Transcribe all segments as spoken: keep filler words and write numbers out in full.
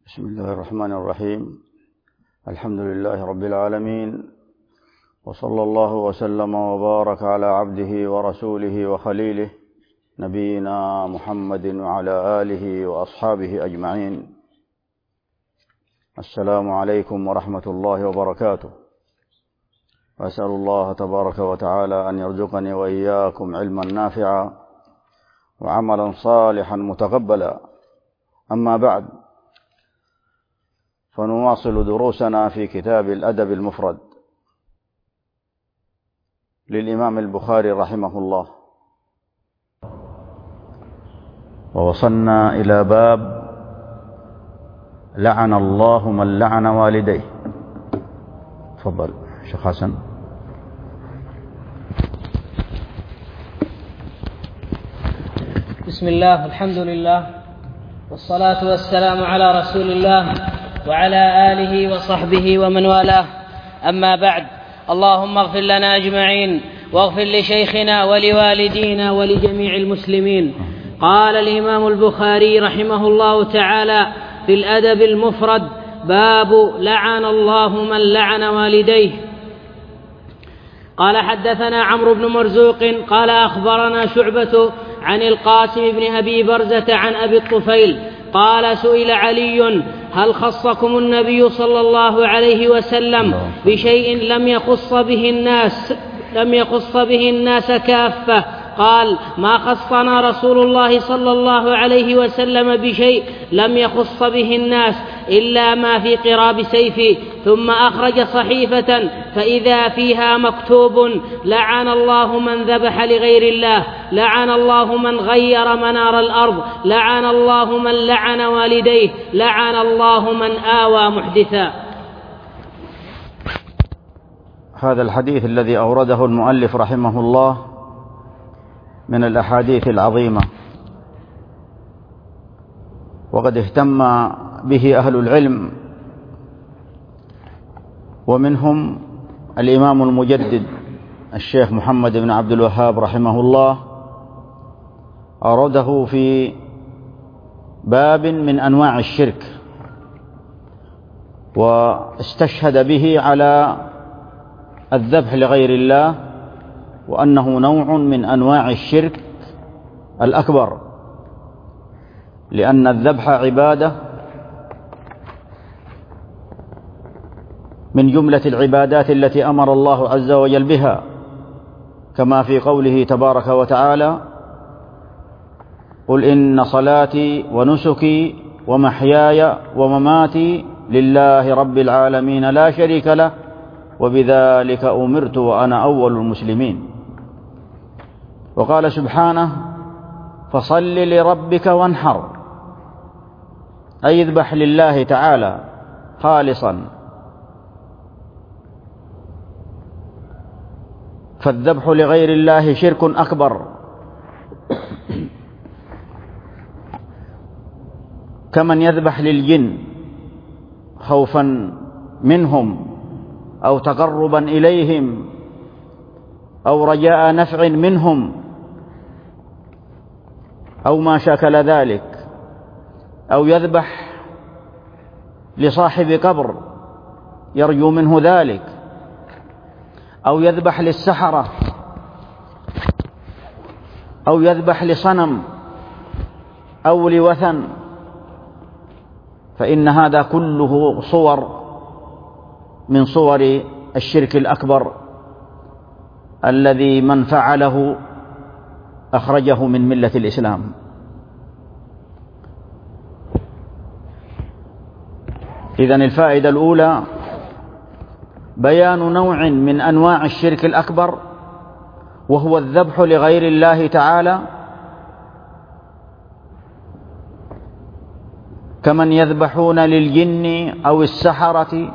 بسم الله الرحمن الرحيم. الحمد لله رب العالمين، وصلى الله وسلم وبارك على عبده ورسوله وخليله نبينا محمد وعلى آله وأصحابه أجمعين. السلام عليكم ورحمة الله وبركاته. وأسأل الله تبارك وتعالى أن يرزقني وإياكم علما نافعا وعملا صالحا متقبلا. أما بعد، فنواصل دروسنا في كتاب الأدب المفرد للإمام البخاري رحمه الله، ووصلنا إلى باب لعن الله من لعن والديه. تفضل شيخ حسن. بسم الله، الحمد لله، والصلاة والسلام على رسول الله وعلى آله وصحبه ومن والاه. أما بعد، اللهم اغفر لنا أجمعين، واغفر لشيخنا ولوالدينا ولجميع المسلمين. قال الإمام البخاري رحمه الله تعالى في الأدب المفرد: باب لعن الله من لعن والديه. قال: حدثنا عمرو بن مرزوق قال أخبرنا شعبة عن القاسم بن أبي برزة عن أبي الطفيل قال: سئل علي: هل خصكم النبي صلى الله عليه وسلم بشيء لم يخص به الناس لم يخص به الناس كافة؟ قال: ما خصنا رسول الله صلى الله عليه وسلم بشيء لم يخص به الناس إلا ما في قراب سيفي. ثم أخرج صحيفة فإذا فيها مكتوب: لعن الله من ذبح لغير الله، لعن الله من غير منار الأرض، لعن الله من لعن والديه، لعن الله من آوى محدثا. هذا الحديث الذي أورده المؤلف رحمه الله من الأحاديث العظيمة، وقد اهتم به أهل العلم، ومنهم الإمام المجدد الشيخ محمد بن عبد الوهاب رحمه الله، أورده في باب من أنواع الشرك، واستشهد به على الذبح لغير الله، وأنه نوع من أنواع الشرك الأكبر، لأن الذبح عبادة من جملة العبادات التي أمر الله عز وجل بها، كما في قوله تبارك وتعالى: قل إن صلاتي ونسكي ومحياي ومماتي لله رب العالمين لا شريك له وبذلك أمرت وأنا أول المسلمين. وقال سبحانه: فصل لربك وانحر، أي اذبح لله تعالى خالصا. فالذبح لغير الله شرك أكبر، كمن يذبح للجن خوفا منهم أو تقربا إليهم أو رجاء نفع منهم أو ما شاكل ذلك، أو يذبح لصاحب قبر يرجو منه ذلك، أو يذبح للسحرة، أو يذبح لصنم أو لوثن، فإن هذا كله صور من صور الشرك الأكبر، الذي من فعله أخرجه من ملة الإسلام. إذن الفائدة الأولى بيان نوع من أنواع الشرك الأكبر، وهو الذبح لغير الله تعالى، كمن يذبحون للجن أو السحرة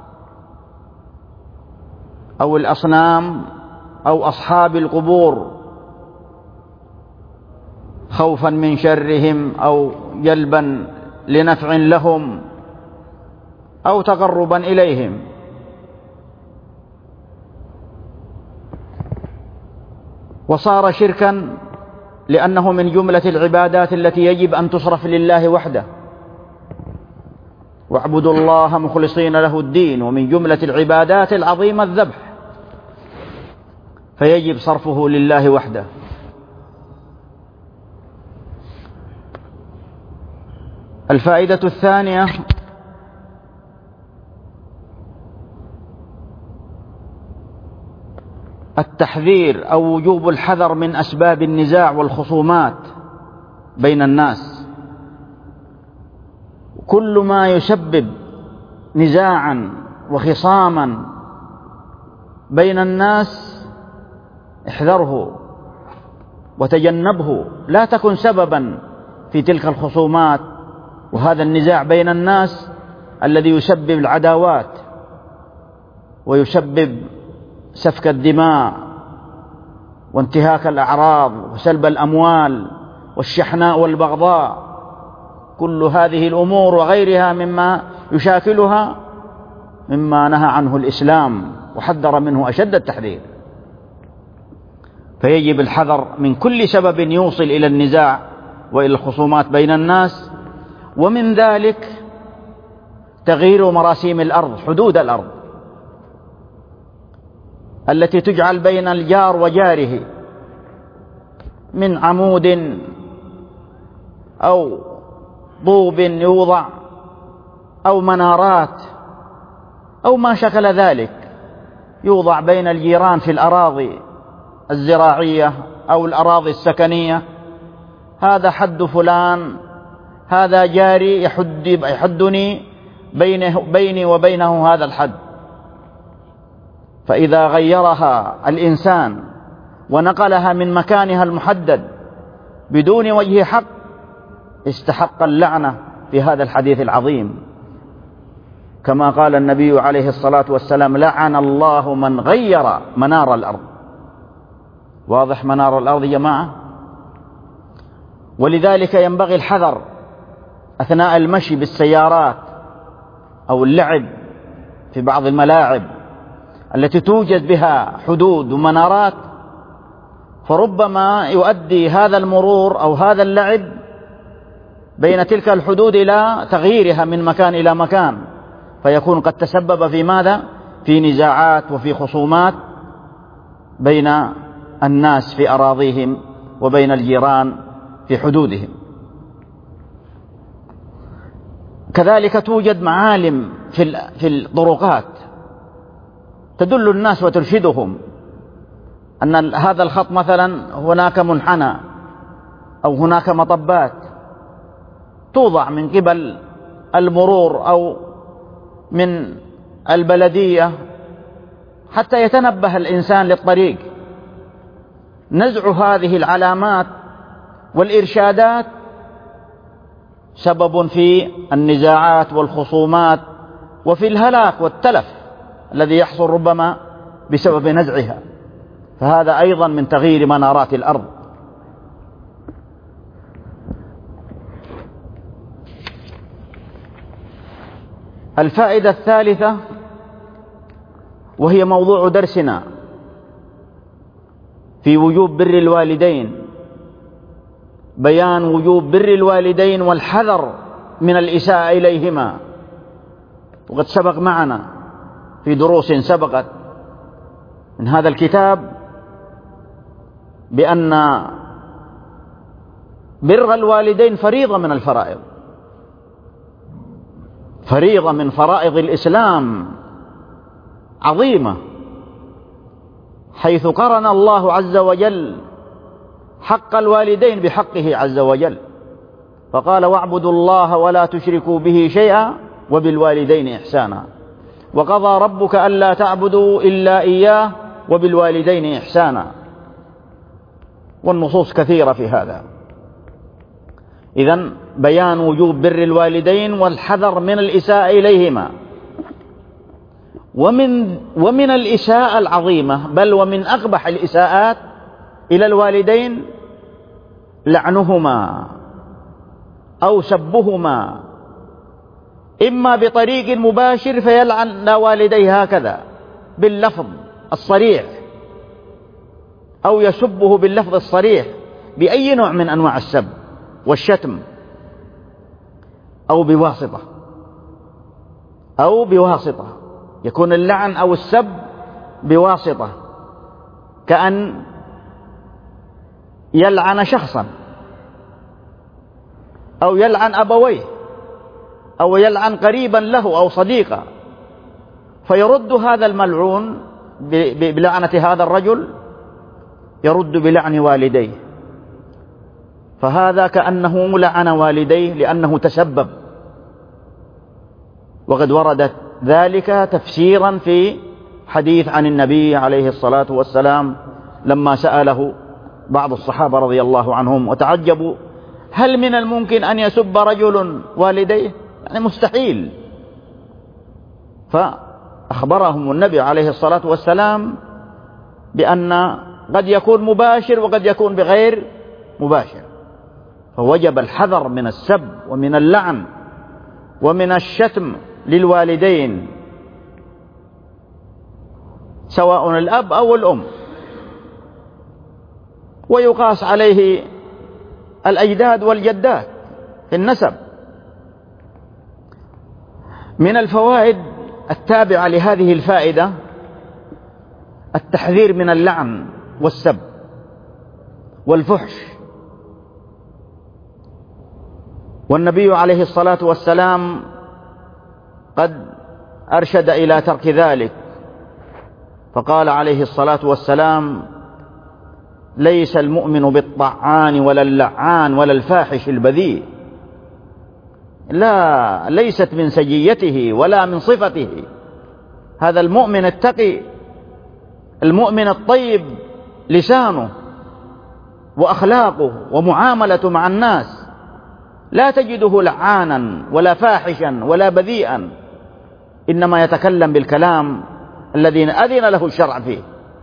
أو الأصنام أو أصحاب القبور خوفا من شرهم أو جلبا لنفع لهم أو تقربا إليهم. وصار شركا لأنه من جملة العبادات التي يجب أن تصرف لله وحده، واعبدوا الله مخلصين له الدين، ومن جملة العبادات العظيمة الذبح، فيجب صرفه لله وحده. الفائدة الثانية: التحذير أو وجوب الحذر من أسباب النزاع والخصومات بين الناس. كل ما يسبب نزاعا وخصاما بين الناس احذره وتجنبه، لا تكن سببا في تلك الخصومات وهذا النزاع بين الناس الذي يسبب العداوات ويسبب سفك الدماء وانتهاك الأعراض وسلب الأموال والشحناء والبغضاء. كل هذه الأمور وغيرها مما يشاكلها مما نهى عنه الإسلام وحذر منه أشد التحذير. فيجب الحذر من كل سبب يوصل إلى النزاع وإلى الخصومات بين الناس، ومن ذلك تغيير مراسيم الأرض، حدود الأرض التي تجعل بين الجار وجاره من عمود أو طوب يوضع أو منارات أو ما شكل ذلك يوضع بين الجيران في الأراضي الزراعية أو الأراضي السكنية. هذا حد فلان، هذا جاري يحد يحدني بينه بيني وبينه هذا الحد. فإذا غيرها الإنسان ونقلها من مكانها المحدد بدون وجه حق استحق اللعنة في هذا الحديث العظيم، كما قال النبي عليه الصلاة والسلام: لعن الله من غير منار الأرض. واضح منار الأرض يا جماعة؟ ولذلك ينبغي الحذر أثناء المشي بالسيارات أو اللعب في بعض الملاعب التي توجد بها حدود ومنارات، فربما يؤدي هذا المرور أو هذا اللعب بين تلك الحدود إلى تغييرها من مكان إلى مكان، فيكون قد تسبب في ماذا؟ في نزاعات وفي خصومات بين الناس في أراضيهم وبين الجيران في حدودهم. كذلك توجد معالم في الطرقات تدل الناس وترشدهم أن هذا الخط مثلا هناك منحنى أو هناك مطبات توضع من قبل المرور أو من البلدية حتى يتنبه الإنسان للطريق. نزع هذه العلامات والإرشادات سبب في النزاعات والخصومات وفي الهلاك والتلف الذي يحصل ربما بسبب نزعها، فهذا أيضا من تغيير منارات الأرض. الفائدة الثالثة وهي موضوع درسنا في وجوب بر الوالدين، بيان وجوب بر الوالدين والحذر من الإساءة إليهما. وقد سبق معنا في دروس سبقت من هذا الكتاب بأن بر الوالدين فريضة من الفرائض، فريضة من فرائض الإسلام عظيمة، حيث قرن الله عز وجل حق الوالدين بحقه عز وجل، فقال: واعبدوا الله ولا تشركوا به شيئا وبالوالدين إحسانا، وقضى ربك ألا تعبدوا إلا إياه وبالوالدين إحسانا. والنصوص كثيرة في هذا. إذن بيان وجوب بر الوالدين والحذر من الإساءة إليهما. ومن ومن الإساءة العظيمة، بل ومن أقبح الإساءات إلى الوالدين لعنهما أو سبهما، إما بطريق مباشر فيلعن والديه هكذا باللفظ الصريح، أو يسبه باللفظ الصريح بأي نوع من أنواع السب والشتم، أو بواسطة. أو بواسطة، يكون اللعن أو السب بواسطة، كأن يلعن شخصا أو يلعن أبويه أو يلعن قريبا له أو صديقا، فيرد هذا الملعون بلعنة هذا الرجل، يرد بلعن والديه، فهذا كأنه لعن والديه لأنه تسبب. وقد ورد ذلك تفسيرا في حديث عن النبي عليه الصلاة والسلام لما سأله بعض الصحابة رضي الله عنهم وتعجبوا: هل من الممكن أن يسب رجل والديه؟ يعني مستحيل. فأخبرهم النبي عليه الصلاة والسلام بأن قد يكون مباشر وقد يكون بغير مباشر، فوجب الحذر من السب ومن اللعن ومن الشتم للوالدين سواء الأب أو الأم، ويقاس عليه الأجداد والجدات في النسب. من الفوائد التابعة لهذه الفائدة التحذير من اللعن والسب والفحش، والنبي عليه الصلاة والسلام قد أرشد إلى ترك ذلك، فقال عليه الصلاة والسلام: ليس المؤمن بالطعان ولا اللعان ولا الفاحش البذيء، لا، ليست من سجيته ولا من صفته. هذا المؤمن التقي، المؤمن الطيب لسانه وأخلاقه ومعاملته مع الناس، لا تجده لعانا ولا فاحشا ولا بذيئا، إنما يتكلم بالكلام الذي أذن له الشرع فيه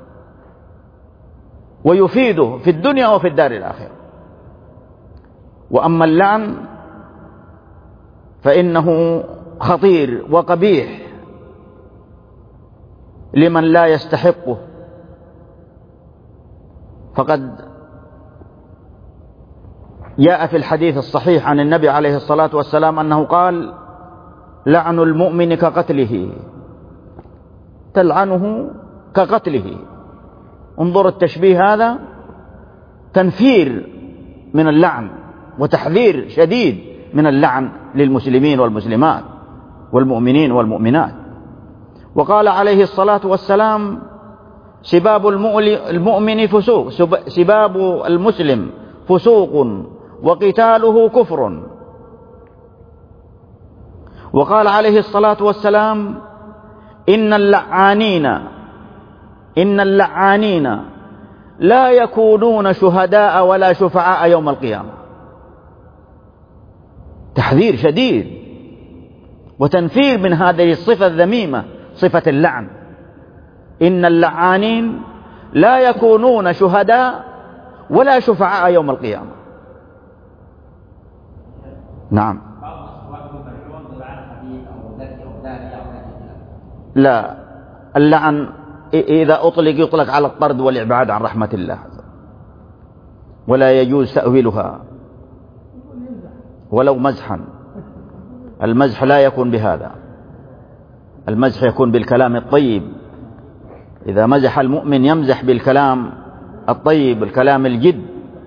ويفيده في الدنيا وفي الدار الآخرة. وأما اللعن فإنه خطير وقبيح لمن لا يستحقه، فقد جاء في الحديث الصحيح عن النبي عليه الصلاة والسلام أنه قال: لعن المؤمن كقتله، تلعنه كقتله. انظر التشبيه هذا، تنفير من اللعن وتحذير شديد من اللعن للمسلمين والمسلمات والمؤمنين والمؤمنات. وقال عليه الصلاة والسلام: سباب المؤمن فسوق، سباب المسلم فسوق وقتاله كفر. وقال عليه الصلاة والسلام: إن اللعانين إن اللعانين لا يكونون شهداء ولا شفعاء يوم القيامة. تحذير شديد وتنفير من هذه الصفة الذميمة، صفة اللعن. إن اللعانين لا يكونون شهداء ولا شفعاء يوم القيامة. نعم. لا، اللعن إذا أطلق يطلق على الطرد والإبعاد عن رحمة الله، ولا يجوز تأويلها ولو مزحا. المزح لا يكون بهذا، المزح يكون بالكلام الطيب. إذا مزح المؤمن يمزح بالكلام الطيب، الكلام الجد.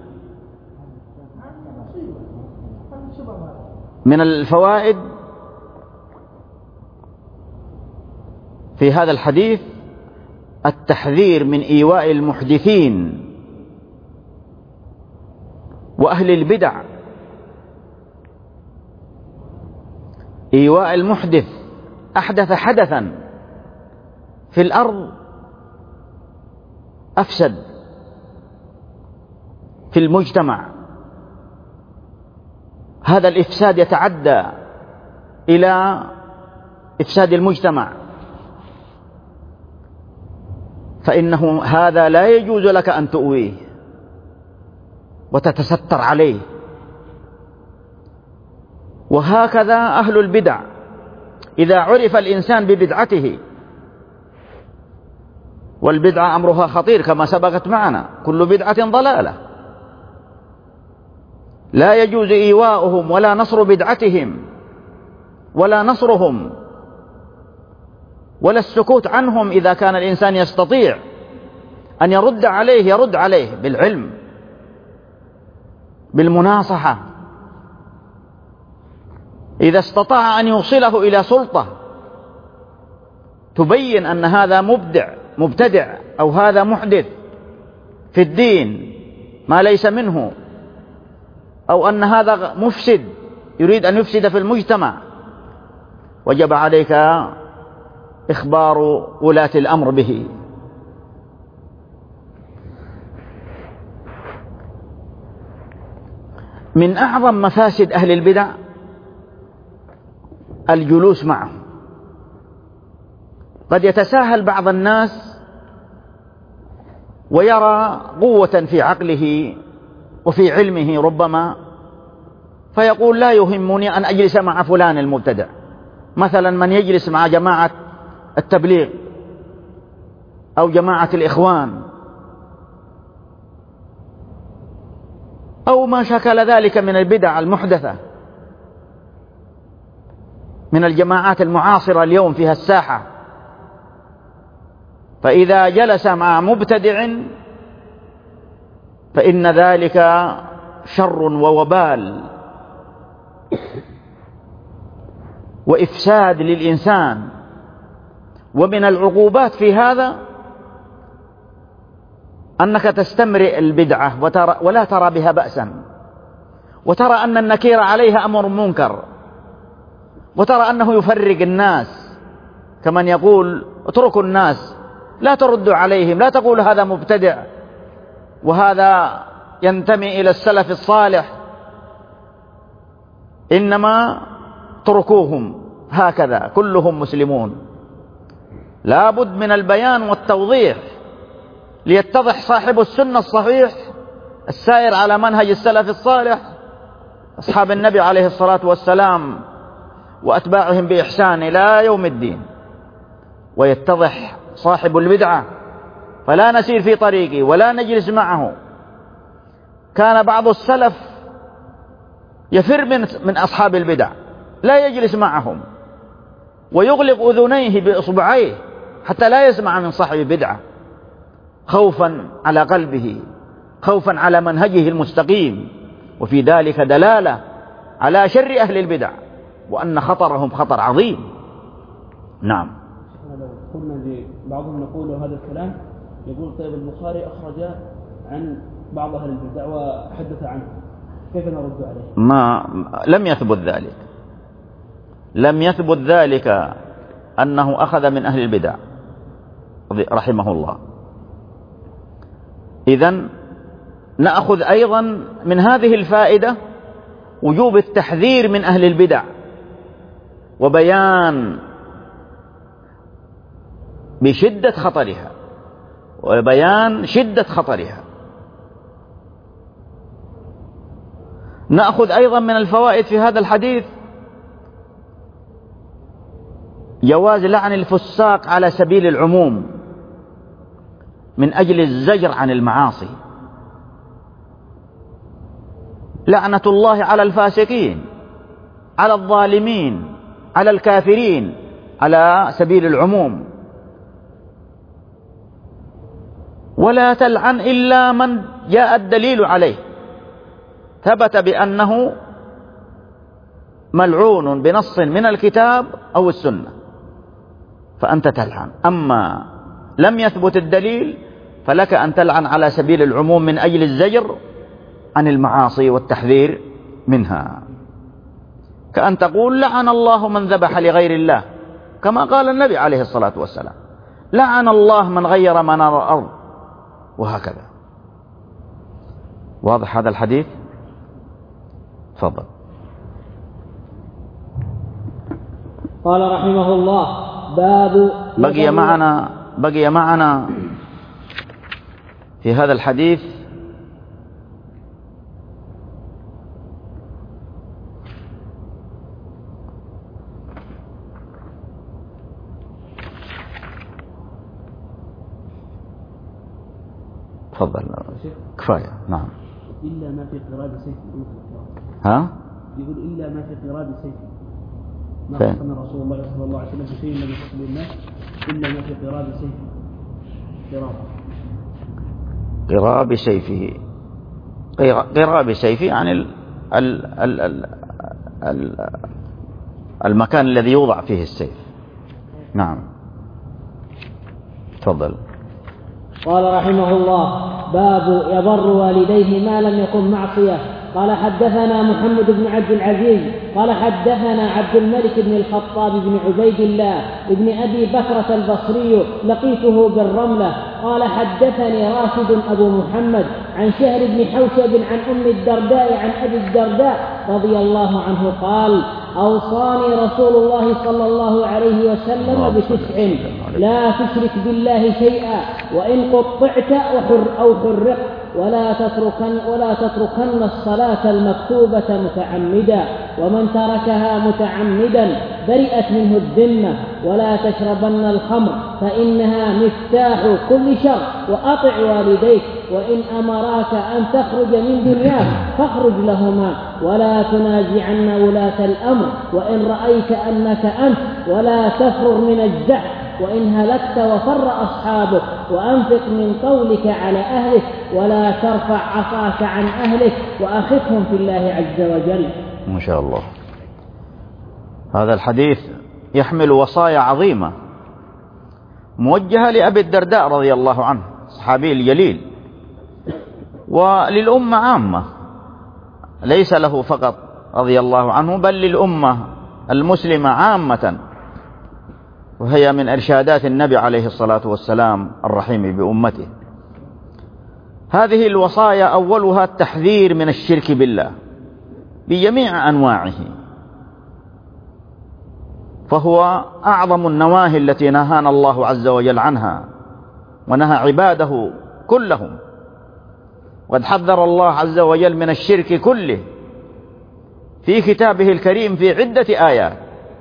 من الفوائد في هذا الحديث التحذير من إيواء المحدثين وأهل البدع. إيواء المحدث أحدث حدثا في الأرض أفسد في المجتمع، هذا الإفساد يتعدى إلى إفساد المجتمع، فإنه هذا لا يجوز لك أن تؤويه وتتستر عليه. وهكذا أهل البدع، إذا عرف الإنسان ببدعته، والبدعة أمرها خطير كما سبقت معنا، كل بدعة ضلالة، لا يجوز إيواؤهم ولا نصر بدعتهم ولا نصرهم ولا السكوت عنهم إذا كان الإنسان يستطيع أن يرد عليه يرد عليه بالعلم بالمناصحة. إذا استطاع أن يوصله إلى سلطة تبين أن هذا مبدع مبتدع أو هذا محدث في الدين ما ليس منه، أو أن هذا مفسد يريد أن يفسد في المجتمع، وجب عليك إخبار ولاة الأمر به. من أعظم مفاسد أهل البدع الجلوس معه. قد يتساهل بعض الناس ويرى قوة في عقله وفي علمه ربما، فيقول لا يهمني أن أجلس مع فلان المبتدع، مثلا من يجلس مع جماعة التبليغ أو جماعة الإخوان أو ما شكل ذلك من البدع المحدثة من الجماعات المعاصرة اليوم فيها الساحة. فإذا جلس مع مبتدع فإن ذلك شر ووبال وإفساد للإنسان. ومن العقوبات في هذا أنك تستمرئ البدعة وترى ولا ترى بها بأسا، وترى أن النكير عليها أمر منكر، وترى أنه يفرق الناس، كمن يقول اتركوا الناس لا تردوا عليهم، لا تقول هذا مبتدع وهذا ينتمي إلى السلف الصالح، إنما تركوهم هكذا كلهم مسلمون. لا بد من البيان والتوضيح ليتضح صاحب السنة الصحيح السائر على منهج السلف الصالح أصحاب النبي عليه الصلاة والسلام وأتباعهم بإحسان إلى يوم الدين، ويتضح صاحب البدعة فلا نسير في طريقه ولا نجلس معه. كان بعض السلف يفر من من أصحاب البدع، لا يجلس معهم ويغلق أذنيه بإصبعيه حتى لا يسمع من صاحب بدعة، خوفا على قلبه، خوفا على منهجه المستقيم. وفي ذلك دلالة على شر أهل البدع وأن خطرهم خطر عظيم. نعم. لو قلنا بعضهم نقول هذا الكلام، يقول طيب البخاري أخرج عن بعض أهل البدع وحدث عنه، كيف نرد عليه؟ ما لم يثبت ذلك، لم يثبت ذلك أنه أخذ من أهل البدع رحمه الله. إذن نأخذ أيضا من هذه الفائدة وجوب التحذير من أهل البدع وبيان بشدة خطرها وبيان شدة خطرها. نأخذ أيضا من الفوائد في هذا الحديث جواز لعن الفساق على سبيل العموم من أجل الزجر عن المعاصي. لعنة الله على الفاسقين، على الظالمين، على الكافرين، على سبيل العموم. ولا تلعن إلا من جاء الدليل عليه، ثبت بأنه ملعون بنص من الكتاب أو السنة فأنت تلعن. أما لم يثبت الدليل فلك أن تلعن على سبيل العموم من أجل الزجر عن المعاصي والتحذير منها، كأن تقول لعن الله من ذبح لغير الله، كما قال النبي عليه الصلاة والسلام لعن الله من غير منار الأرض، وهكذا. واضح هذا الحديث؟ تفضل. قال رحمه الله باب بقي معنا بقي معنا في هذا الحديث تفضل. كفاية. نعم. إلا ما في قراد سيف. ها؟ يقول إلا ما في قراد سيف. ما فين؟ قسم رسول الله صلى الله عليه وسلم بشيء الذي يقتل الناس إلا ما في قراب سيفه. قراب قراب سيفه، قراب سيفه يعني ال ال ال ال ال المكان الذي يوضع فيه السيف. نعم تفضل. قال رحمه الله: باب يبر والديه ما لم يكن معصية. قال حدثنا محمد بن عبد العزيز قال حدثنا عبد الملك بن الخطاب بن عبيد الله بن أبي بكرة البصري لقيته بالرملة قال حدثني راشد أبو محمد عن شهر بن حوشب عن أم الدرداء عن أبي الدرداء رضي الله عنه قال: أوصاني رسول الله صلى الله عليه وسلم بتسع: لا تشرك بالله شيئا وإن قطعت أو حرقت، ولا تتركن ولا تتركن الصلاة المكتوبة متعمدا، ومن تركها متعمدا برئت منه الذمة، ولا تشربن الخمر فإنها مفتاح كل شر، وأطع والديك وإن أمراك أن تخرج من دنياك فاخرج لهما، ولا تنازعن ولاة الأمر وإن رأيت أنك أنت، ولا تفرر من الزحف وإن هلكت وفر أصحابك، وأنفق من قولك على أهلك، ولا ترفع عصاك عن أهلك، وأخذهم في الله عز وجل. ما شاء الله. هذا الحديث يحمل وصايا عظيمة موجهة لأبي الدرداء رضي الله عنه، صحابي الجليل، وللأمة عامة، ليس له فقط رضي الله عنه، بل للأمة المسلمة عامة، وهي من إرشادات النبي عليه الصلاة والسلام الرحيم بأمته. هذه الوصايا أولها التحذير من الشرك بالله بجميع أنواعه، فهو أعظم النواهي التي نهانا الله عز وجل عنها ونهى عباده كلهم. وقد حذر الله عز وجل من الشرك كله في كتابه الكريم في عدة آيات،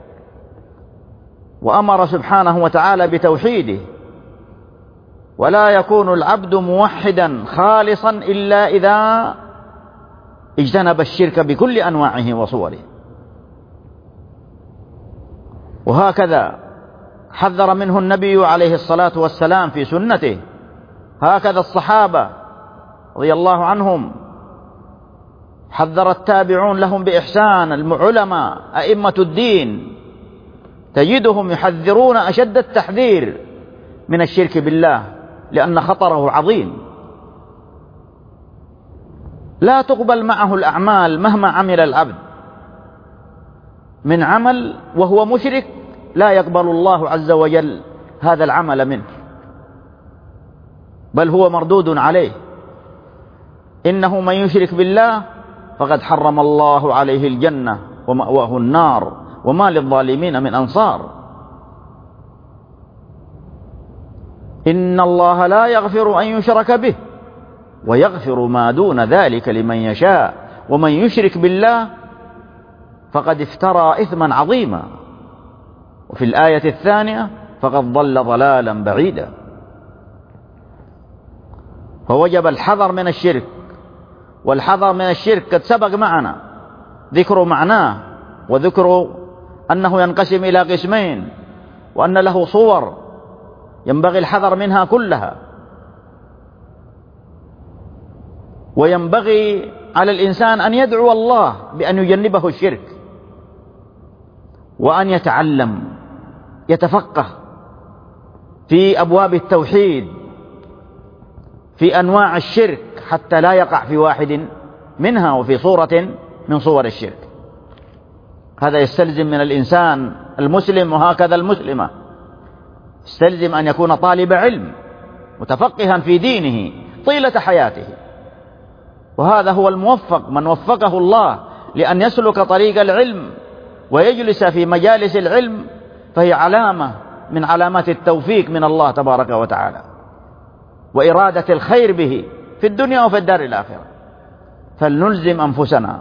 وأمر سبحانه وتعالى بتوحيده، ولا يكون العبد موحدا خالصا إلا إذا اجتنب الشرك بكل أنواعه وصوره. وهكذا حذر منه النبي عليه الصلاة والسلام في سنته، هكذا الصحابة رضي الله عنهم، حذر التابعون لهم بإحسان، العلماء أئمة الدين، تجدهم يحذرون أشد التحذير من الشرك بالله لأن خطره عظيم. لا تقبل معه الأعمال مهما عمل العبد من عمل وهو مشرك، لا يقبل الله عز وجل هذا العمل منه، بل هو مردود عليه. إنه من يشرك بالله فقد حرم الله عليه الجنة ومأواه النار وما للظالمين من أنصار. إن الله لا يغفر أن يشرك به ويغفر ما دون ذلك لمن يشاء، ومن يشرك بالله فقد افترى إثما عظيما. وفي الآية الثانية فقد ضل ضلالا بعيدا. فوجب الحذر من الشرك، والحذر من الشرك قد سبق معنا ذكر معناه، وذكر أنه ينقسم إلى قسمين، وأن له صور ينبغي الحذر منها كلها. وينبغي على الإنسان أن يدعو الله بأن يجنبه الشرك، وأن يتعلم يتفقه في أبواب التوحيد في أنواع الشرك حتى لا يقع في واحد منها وفي صورة من صور الشرك. هذا يستلزم من الإنسان المسلم، وهكذا المسلمة، يستلزم أن يكون طالب علم متفقها في دينه طيلة حياته. وهذا هو الموفق، من وفقه الله لأن يسلك طريق العلم ويجلس في مجالس العلم، فهي علامة من علامات التوفيق من الله تبارك وتعالى، وإرادة الخير به في الدنيا وفي الدار الآخرة. فلنلزم أنفسنا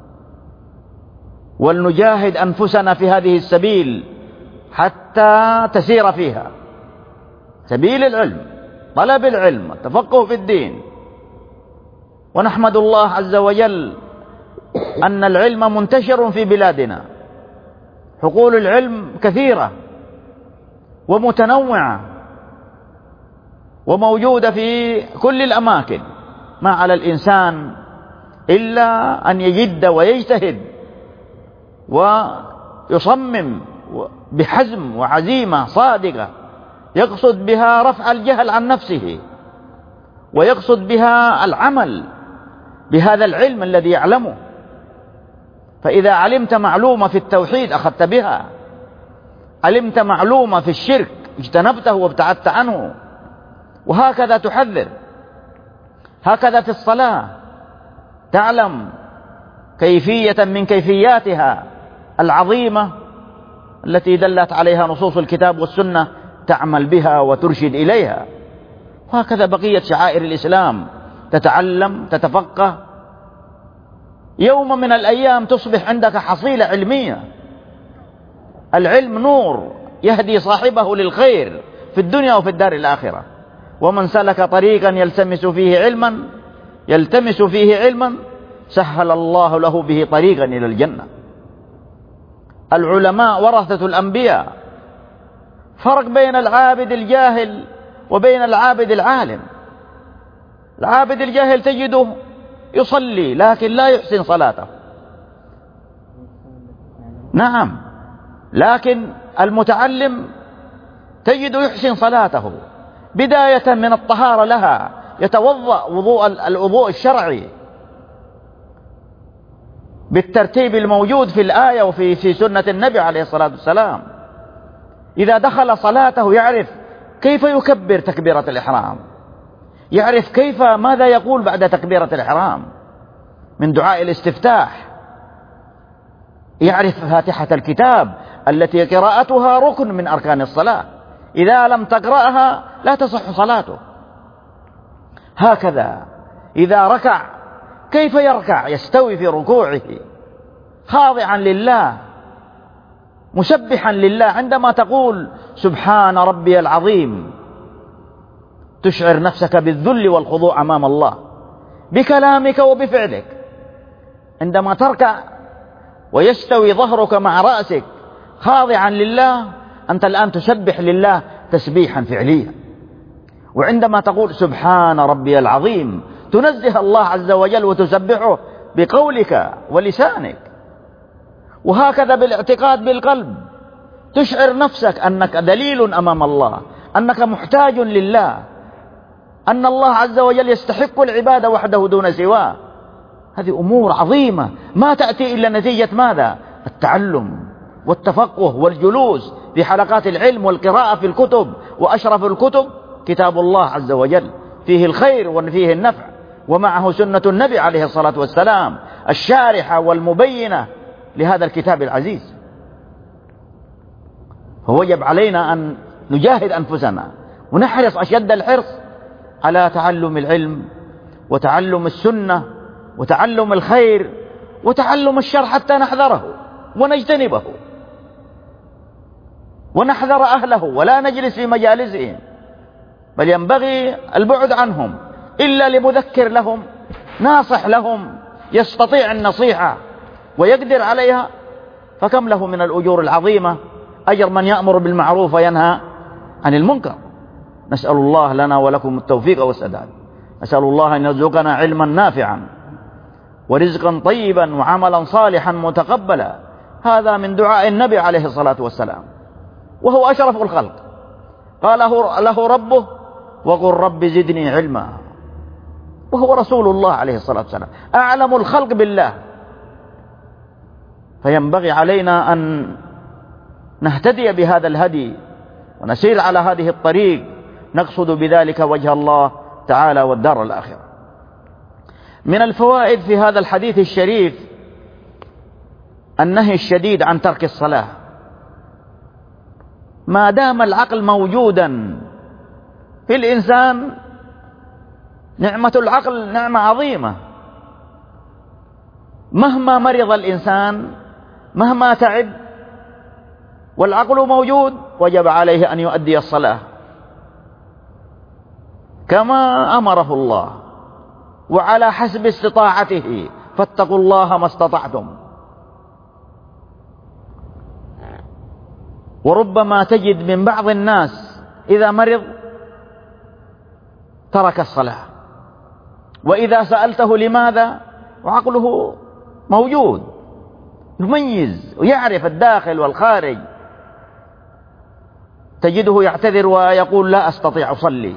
ولنجاهد أنفسنا في هذه السبيل حتى تسير فيها، سبيل العلم، طلب العلم، التفقه في الدين. ونحمد الله عز وجل أن العلم منتشر في بلادنا، حقول العلم كثيرة، ومتنوعة وموجودة في كل الأماكن. ما على الإنسان إلا أن يجد ويجتهد ويصمم بحزم وعزيمة صادقة يقصد بها رفع الجهل عن نفسه، ويقصد بها العمل بهذا العلم الذي يعلمه. فإذا علمت معلومة في التوحيد أخذت بها، علمت معلومة في الشرك اجتنبته وابتعدت عنه. وهكذا تحذر، هكذا في الصلاة تعلم كيفية من كيفياتها العظيمة التي دلت عليها نصوص الكتاب والسنة تعمل بها وترشد إليها. وهكذا بقية شعائر الإسلام تتعلم تتفقه، يوم من الأيام تصبح عندك حصيلة علمية. العلم نور يهدي صاحبه للخير في الدنيا وفي الدار الآخرة. ومن سلك طريقا يلتمس فيه علما يلتمس فيه علما سهل الله له به طريقا إلى الجنة. العلماء ورثة الأنبياء. فرق بين العابد الجاهل وبين العابد العالم. العابد الجاهل تجده يصلي لكن لا يحسن صلاته، نعم، لكن المتعلم تجده يحسن صلاته بداية من الطهارة لها، يتوضأ وضوء الوضوء الشرعي بالترتيب الموجود في الآية وفي في سنة النبي عليه الصلاة والسلام. إذا دخل صلاته يعرف كيف يكبر تكبيرة الإحرام، يعرف كيف ماذا يقول بعد تكبيرة الإحرام من دعاء الاستفتاح، يعرف فاتحة الكتاب التي قراءتها ركن من أركان الصلاة، إذا لم تقرأها لا تصح صلاته. هكذا إذا ركع كيف يركع، يستوي في ركوعه خاضعا لله مسبحا لله. عندما تقول سبحان ربي العظيم تشعر نفسك بالذل والخضوع أمام الله بكلامك وبفعلك. عندما تركع ويستوي ظهرك مع رأسك خاضعا لله أنت الآن تسبح لله تسبيحا فعليا. وعندما تقول سبحان ربي العظيم تنزه الله عز وجل وتسبحه بقولك ولسانك. وهكذا بالاعتقاد بالقلب تشعر نفسك أنك دليل أمام الله، أنك محتاج لله، أن الله عز وجل يستحق العبادة وحده دون سواه. هذه أمور عظيمة ما تأتي إلا نتيجة ماذا؟ التعلم والتفقه والجلوس في حلقات العلم والقراءة في الكتب. وأشرف الكتب كتاب الله عز وجل فيه الخير وفيه النفع، ومعه سنة النبي عليه الصلاة والسلام الشارحة والمبينة لهذا الكتاب العزيز. فوجب علينا أن نجاهد أنفسنا ونحرص أشد الحرص على تعلم العلم وتعلم السنة وتعلم الخير وتعلم الشر حتى نحذره ونجتنبه ونحذر أهله ولا نجلس في مجالسهم، بل ينبغي البعد عنهم إلا لمذكر لهم ناصح لهم يستطيع النصيحة ويقدر عليها، فكم له من الأجور العظيمة أجر من يأمر بالمعروف وينهى عن المنكر. نسأل الله لنا ولكم التوفيق والسداد. نسأل الله أن يرزقنا علما نافعا ورزقا طيبا وعملا صالحا متقبلا. هذا من دعاء النبي عليه الصلاة والسلام، وهو أشرف الخلق. قال له ربه وقل رب زدني علما، وهو رسول الله عليه الصلاة والسلام أعلم الخلق بالله. فينبغي علينا أن نهتدي بهذا الهدي ونسير على هذه الطريق نقصد بذلك وجه الله تعالى والدار الآخرة. من الفوائد في هذا الحديث الشريف النهي الشديد عن ترك الصلاة. ما دام العقل موجودا في الإنسان، نعمة العقل نعمة عظيمة. مهما مرض الإنسان مهما تعب والعقل موجود وجب عليه أن يؤدي الصلاة كما أمره الله وعلى حسب استطاعته، فاتقوا الله ما استطعتم. وربما تجد من بعض الناس إذا مرض ترك الصلاة، وإذا سألته لماذا وعقله موجود يميز ويعرف الداخل والخارج، تجده يعتذر ويقول لا أستطيع أصلي.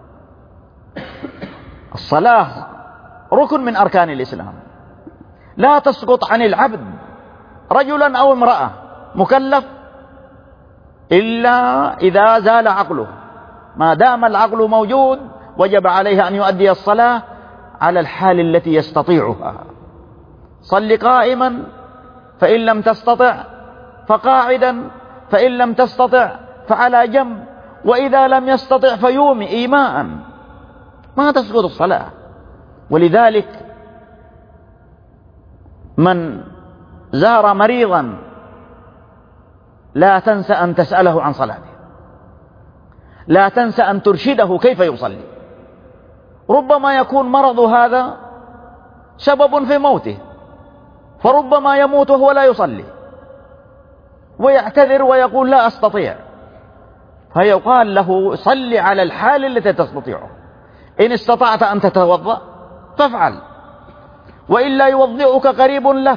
الصلاة ركن من أركان الإسلام، لا تسقط عن العبد رجلا أو امرأة مكلف إلا إذا زال عقله. ما دام العقل موجود وجب عليه أن يؤدي الصلاة على الحال التي يستطيعها. صل قائما فإن لم تستطع فقاعدا، فإن لم تستطع فعلى جنب، وإذا لم يستطع فيومي إيماء، ما تسقط الصلاة. ولذلك من زار مريضا لا تنسى أن تسأله عن صلاته، لا تنسى أن ترشده كيف يصلي. ربما يكون مرض هذا سبب في موته، فربما يموت وهو لا يصلي ويعتذر ويقول لا أستطيع، فيقال له صل على الحال التي تستطيعه. إن استطعت أن تتوضأ فافعل، وإلا يوضئك قريب لك،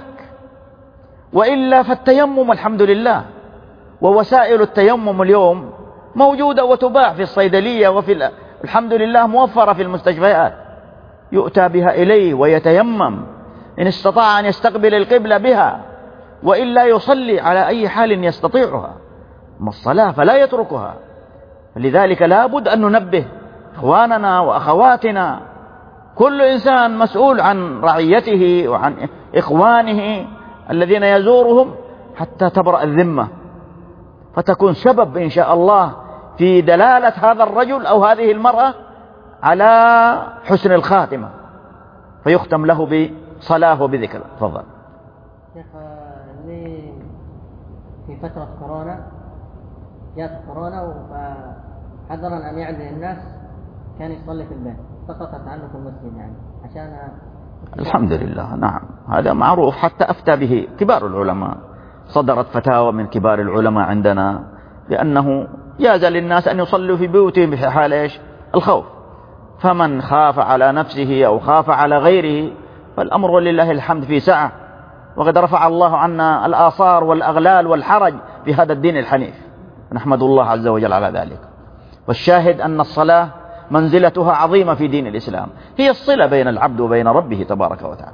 وإلا فالتيمم الحمد لله، ووسائل التيمم اليوم موجودة وتباع في الصيدلية وفي الحمد لله موفرة في المستشفيات، يؤتى بها إليه ويتيمم إن استطاع أن يستقبل القبلة بها، وإلا يصلي على أي حال يستطيعها. أما الصلاة فلا يتركها. لذلك لا بد أن ننبه إخواننا وأخواتنا، كل إنسان مسؤول عن رعيته وعن إخوانه الذين يزورهم حتى تبرأ الذمة، فتكون سبب إن شاء الله في دلالة هذا الرجل أو هذه المرأة على حسن الخاتمة، فيختم له بصلاة وبذكر. تفضل. شيخ، اللي في فترة كورونا جاءت كورونا وحذرا أن يعزل الناس كان يصلي في البيت، سقطت عنه في المسجد يعني عشان الحمد لله. نعم، هذا معروف، حتى أفتى به كبار العلماء، صدرت فتاوى من كبار العلماء عندنا بأنه جاز للناس أن يصلوا في بيوتهم في حال إيش؟ الخوف. فمن خاف على نفسه أو خاف على غيره فالأمر ولله الحمد في سعة، وقد رفع الله عنا الآثار والأغلال والحرج في هذا الدين الحنيف، نحمد الله عز وجل على ذلك. والشاهد أن الصلاة منزلتها عظيمة في دين الإسلام، هي الصلة بين العبد وبين ربه تبارك وتعالى،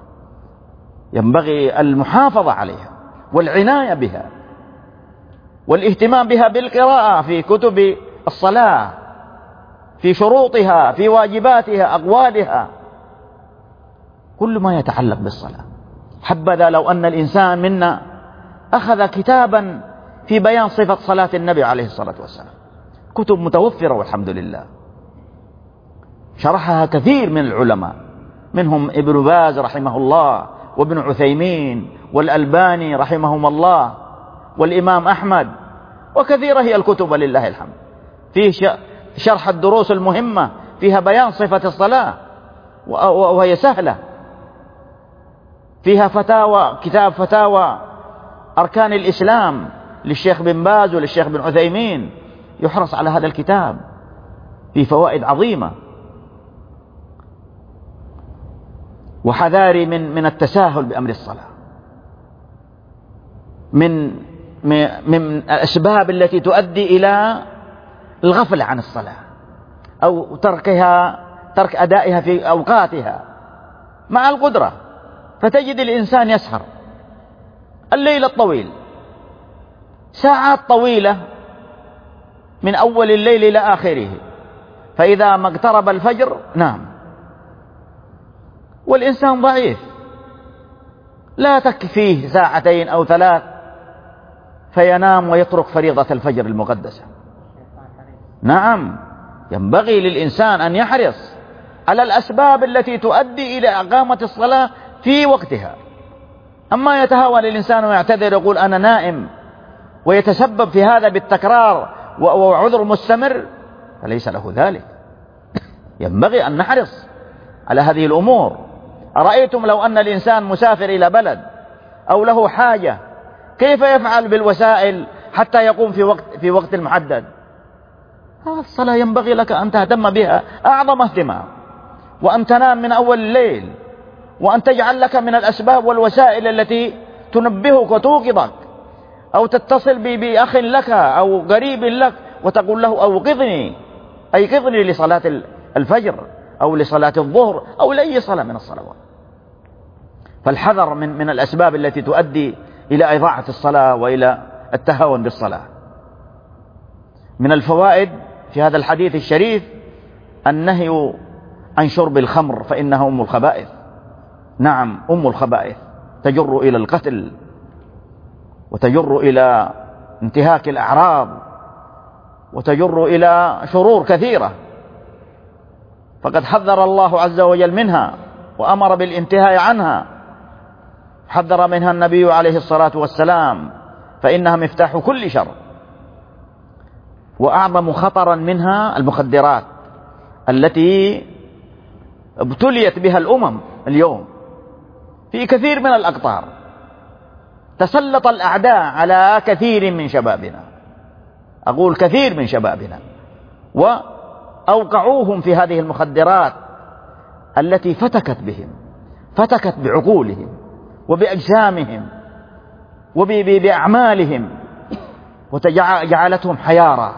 ينبغي المحافظة عليها والعناية بها والاهتمام بها بالقراءة في كتب الصلاة، في شروطها، في واجباتها، أقوالها، كل ما يتعلق بالصلاة. حبذا لو أن الإنسان منا أخذ كتابا في بيان صفة صلاة النبي عليه الصلاة والسلام، كتب متوفرة والحمد لله، شرحها كثير من العلماء، منهم ابن باز رحمه الله، وابن عثيمين، والألباني رحمهم الله، والإمام أحمد، وكثيرة هي الكتب ولله الحمد. فيه شرح الدروس المهمة فيها بيان صفة الصلاة وهي سهلة، فيها فتاوى، كتاب فتاوى أركان الإسلام للشيخ بن باز وللشيخ بن عثيمين، يحرص على هذا الكتاب، فيه فوائد عظيمة. وحذاري من من التساهل بأمر الصلاة، من من الأسباب التي تؤدي إلى الغفلة عن الصلاة أو تركها، ترك أدائها في أوقاتها مع القدرة، فتجد الإنسان يسهر الليل الطويل ساعات طويلة من أول الليل إلى آخره، فإذا ما اقترب الفجر نام، والإنسان ضعيف لا تكفيه ساعتين أو ثلاث فينام ويترك فريضة الفجر المقدسة. نعم، ينبغي للإنسان أن يحرص على الأسباب التي تؤدي إلى إقامة الصلاة في وقتها. أما يتهاون الإنسان ويعتذر يقول أنا نائم ويتسبب في هذا بالتكرار وعذر مستمر فليس له ذلك. ينبغي أن نحرص على هذه الأمور. أرأيتم لو أن الإنسان مسافر إلى بلد أو له حاجة كيف يفعل بالوسائل حتى يقوم في وقت في وقت المحدد. الصلاة ينبغي لك أن تهتم بها أعظم اهتمام، وأن تنام من أول الليل، وأن تجعل لك من الأسباب والوسائل التي تنبهك وتوقظك، أو تتصل بأخ لك أو قريب لك وتقول له أوقظني، أيقظني لصلاة الفجر أو لصلاة الظهر أو لأي صلاة من الصلوات. فالحذر من من الأسباب التي تؤدي إلى إضاعة الصلاة وإلى التهاون بالصلاة. من الفوائد في هذا الحديث الشريف النهي عن شرب الخمر، فإنها أم الخبائث. نعم، أم الخبائث، تجر إلى القتل وتجر إلى انتهاك الأعراض وتجر إلى شرور كثيرة، فقد حذر الله عز وجل منها وأمر بالانتهاء عنها. حذر منها النبي عليه الصلاة والسلام، فإنها مفتاح كل شر. وأعظم خطرا منها المخدرات التي ابتليت بها الأمم اليوم في كثير من الأقطار. تسلط الأعداء على كثير من شبابنا، أقول كثير من شبابنا، وأوقعوهم في هذه المخدرات التي فتكت بهم، فتكت بعقولهم وبأجسامهم وبأعمالهم، وجعلتهم حيارى،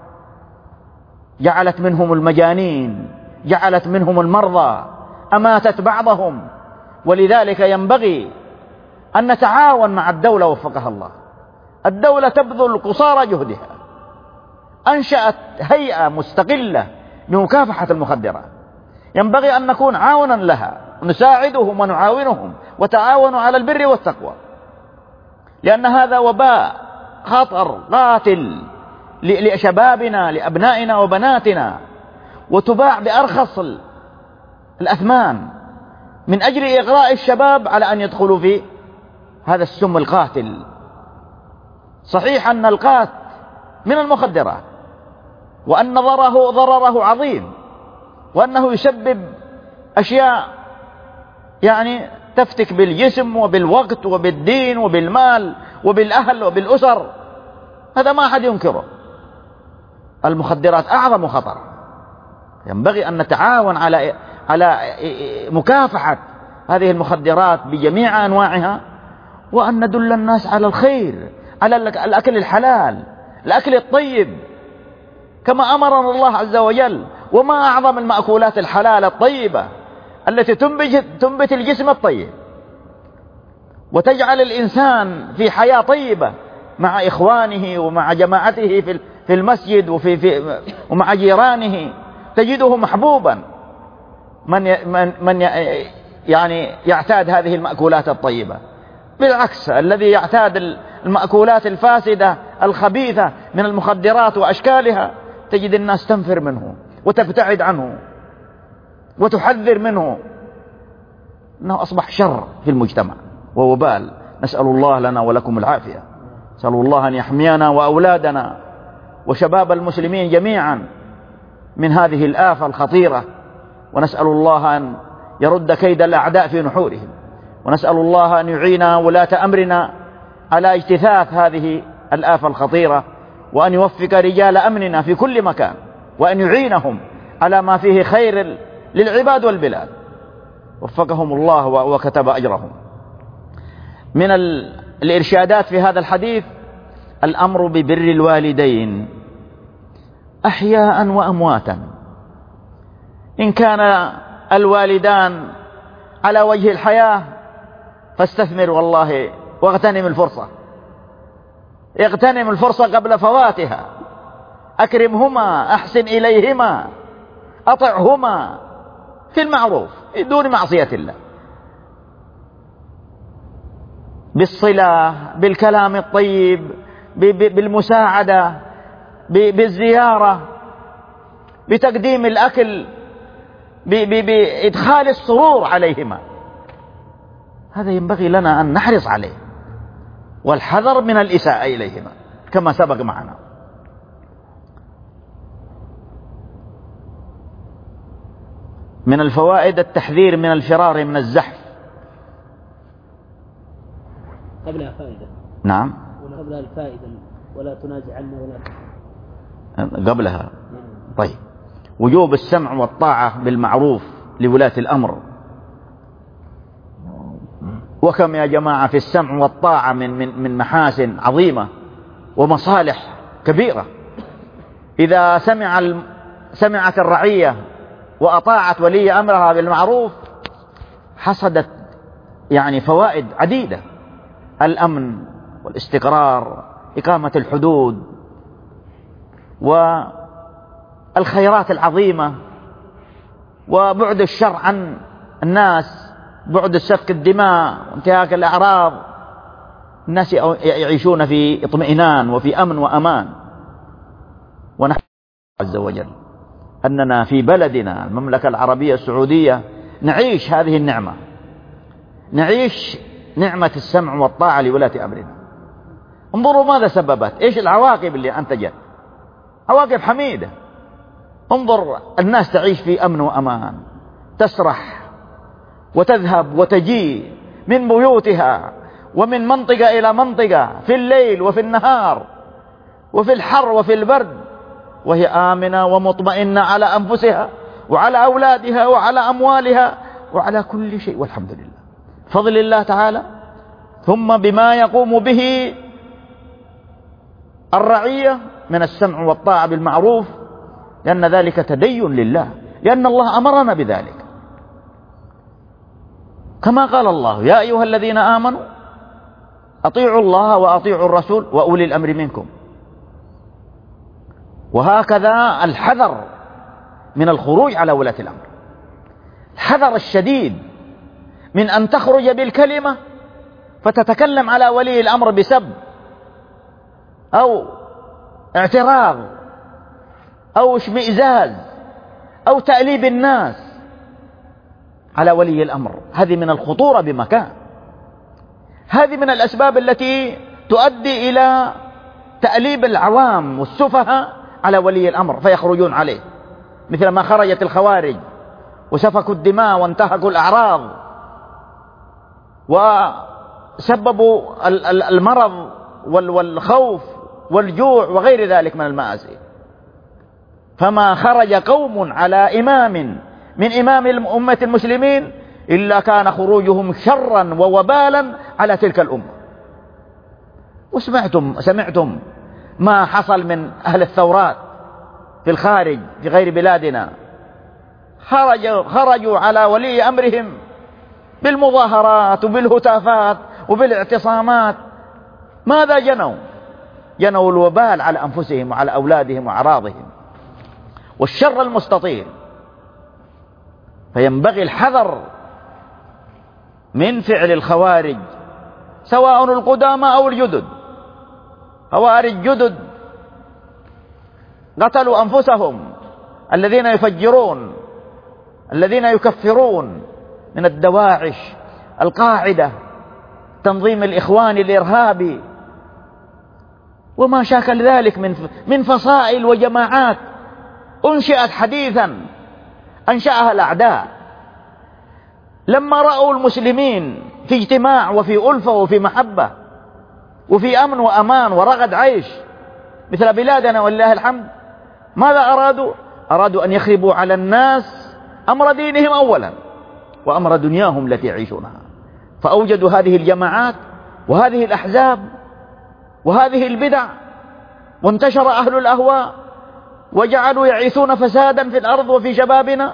جعلت منهم المجانين، جعلت منهم المرضى، أماتت بعضهم. ولذلك ينبغي أن نتعاون مع الدولة وفقها الله. الدولة تبذل قصارى جهدها، أنشأت هيئة مستقلة لمكافحة المخدرات، ينبغي أن نكون عاونا لها، نساعدهم ونعاونهم، وتعاونوا على البر والتقوى، لأن هذا وباء خطر قاتل لشبابنا لأبنائنا وبناتنا، وتباع بأرخص الأثمان من أجل إغراء الشباب على أن يدخلوا في هذا السم القاتل. صحيح أن القات من المخدرات، وأن ضرره ضرره عظيم، وأنه يسبب أشياء يعني تفتك بالجسم وبالوقت وبالدين وبالمال وبالأهل وبالأسر، هذا ما أحد ينكره. المخدرات أعظم خطر، ينبغي أن نتعاون على على مكافحة هذه المخدرات بجميع أنواعها، وأن ندل الناس على الخير، على الأكل الحلال، الأكل الطيب، كما أمرنا الله عز وجل. وما أعظم المأكولات الحلال الطيبة التي تنبت تنبت الجسم الطيب، وتجعل الإنسان في حياة طيبة مع إخوانه ومع جماعته في في المسجد وفي في ومع جيرانه، تجده محبوبا. من من من يعني يعتاد هذه المأكولات الطيبة، بالعكس الذي يعتاد المأكولات الفاسدة الخبيثة من المخدرات وأشكالها، تجد الناس تنفر منه وتبتعد عنه وتحذر منه، إنه أصبح شر في المجتمع ووبال. نسأل الله لنا ولكم العافية، نسأل الله أن يحمينا وأولادنا وشباب المسلمين جميعا من هذه الآفة الخطيرة، ونسأل الله أن يرد كيد الأعداء في نحورهم، ونسأل الله أن يعين ولاة أمرنا على اجتثاث هذه الآفة الخطيرة، وأن يوفق رجال أمننا في كل مكان، وأن يعينهم على ما فيه خير للعباد والبلاد، وفقهم الله وكتب أجرهم. من الإرشادات في هذا الحديث الأمر ببر الوالدين أحياء وأمواتا. إن كان الوالدان على وجه الحياة فاستثمر والله واغتنم الفرصة، اغتنم الفرصة قبل فواتها، أكرمهما، أحسن إليهما، أطعهما في المعروف دون معصية الله، بالصلة، بالكلام الطيب، بالمساعدة، بالزيارة، بتقديم الأكل، بإدخال السرور عليهما. هذا ينبغي لنا أن نحرص عليه، والحذر من الإساءة إليهما كما سبق معنا. من الفوائد التحذير من الفرار من الزحف. قبلها فائدة. نعم. قبلها الفائدة ولا تنازعن ولا قبلها. طيب، وجوب السمع والطاعة بالمعروف لولاة الأمر. وكم يا جماعة في السمع والطاعة من من من محاسن عظيمة ومصالح كبيرة. إذا سمع سمعت الرعية وأطاعت ولي أمرها بالمعروف حصدت يعني فوائد عديدة: الأمن والاستقرار، إقامة الحدود، والخيرات العظيمة، وبعد الشر عن الناس، بعد السفك الدماء وانتهاك الأعراض. الناس يعيشون في اطمئنان وفي أمن وأمان. ونحن عز وجل أننا في بلدنا المملكة العربية السعودية نعيش هذه النعمة، نعيش نعمة السمع والطاعة لولاة أمرنا. انظروا ماذا سببت، إيش العواقب اللي أنتجت، عواقب حميدة. انظر الناس تعيش في أمن وأمان، تسرح وتذهب وتجي من بيوتها ومن منطقة إلى منطقة في الليل وفي النهار وفي الحر وفي البرد، وهي آمنة ومطمئنة على أنفسها وعلى أولادها وعلى أموالها وعلى كل شيء، والحمد لله، فضل الله تعالى. ثم بما يقوم به الرعية من السمع والطاعة بالمعروف، لأن ذلك تدين لله، لأن الله أمرنا بذلك، كما قال الله: يا أيها الذين آمنوا أطيعوا الله وأطيعوا الرسول وأولي الأمر منكم. وهكذا الحذر من الخروج على ولاة الأمر، الحذر الشديد من أن تخرج بالكلمة فتتكلم على ولي الأمر بسب أو اعتراض أو اشمئزاز أو تأليب الناس على ولي الأمر. هذه من الخطورة بمكان، هذه من الأسباب التي تؤدي إلى تأليب العوام والسفهاء على ولي الأمر فيخرجون عليه، مثل ما خرجت الخوارج وسفكوا الدماء وانتهكوا الأعراض وسببوا المرض والخوف والجوع وغير ذلك من المآسي. فما خرج قوم على إمام من إمام أمة المسلمين إلا كان خروجهم شرا ووبالا على تلك الأمة. وسمعتم سمعتم ما حصل من أهل الثورات في الخارج في غير بلادنا، خرجوا, خرجوا على ولي أمرهم بالمظاهرات وبالهتافات وبالاعتصامات. ماذا جنوا؟ جنوا الوبال على أنفسهم وعلى أولادهم وأعراضهم والشر المستطيل. فينبغي الحذر من فعل الخوارج، سواء القدامى أو الجدد. خوارج جدد قتلوا أنفسهم، الذين يفجرون، الذين يكفرون من الدواعش، القاعدة، تنظيم الإخوان الإرهابي وما شاكل ذلك من من فصائل وجماعات أنشئت حديثا أنشأها الأعداء. لما رأوا المسلمين في اجتماع وفي ألفة وفي محبة وفي أمن وأمان ورغد عيش مثل بلادنا ولله الحمد، ماذا أرادوا؟ أرادوا أن يخربوا على الناس أمر دينهم أولا وأمر دنياهم التي يعيشونها. فأوجدوا هذه الجماعات وهذه الأحزاب وهذه البدع، وانتشر أهل الأهواء وجعلوا يعيثون فسادا في الأرض وفي شبابنا.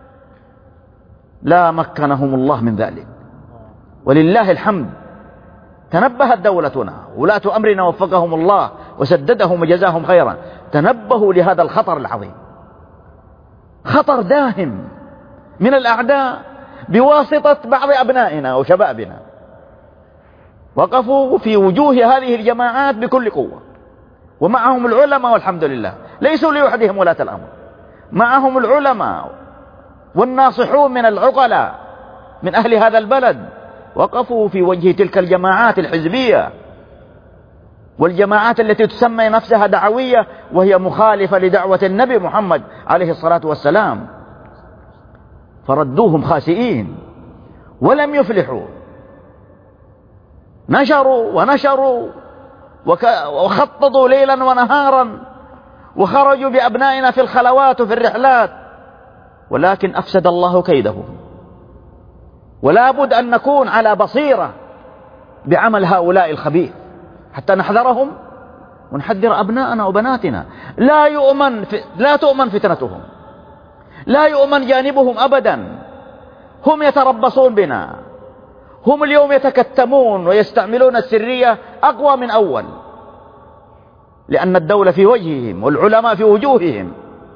لا مكنهم الله من ذلك، ولله الحمد. تنبهت دولتنا، ولاة أمرنا وفقهم الله وسددهم وجزاهم خيرا، تنبهوا لهذا الخطر العظيم، خطر داهم من الأعداء بواسطة بعض أبنائنا وشبابنا. وقفوا في وجوه هذه الجماعات بكل قوة، ومعهم العلماء والحمد لله، ليسوا لوحدهم ولاة الأمر، معهم العلماء والناصحون من العقلاء من أهل هذا البلد، وقفوا في وجه تلك الجماعات الحزبية والجماعات التي تسمي نفسها دعوية وهي مخالفة لدعوة النبي محمد عليه الصلاة والسلام، فردوهم خاسئين ولم يفلحوا. نشروا ونشروا وخططوا ليلا ونهارا وخرجوا بأبنائنا في الخلوات وفي الرحلات، ولكن أفسد الله كيدهم. ولا بد أن نكون على بصيرة بعمل هؤلاء الخبيث حتى نحذرهم ونحذر أبناءنا وبناتنا. لا يؤمن لا تؤمن فتنتهم، لا يؤمن جانبهم أبدا. هم يتربصون بنا، هم اليوم يتكتمون ويستعملون السرية أقوى من أول، لأن الدولة في وجههم والعلماء في وجوههم،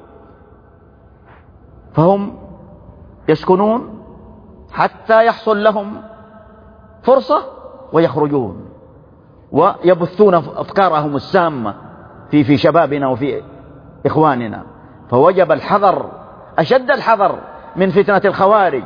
فهم يسكنون حتى يحصل لهم فرصة ويخرجون ويبثون أفكارهم السامة في في شبابنا وفي إخواننا. فوجب الحذر أشد الحذر من فتنة الخوارج،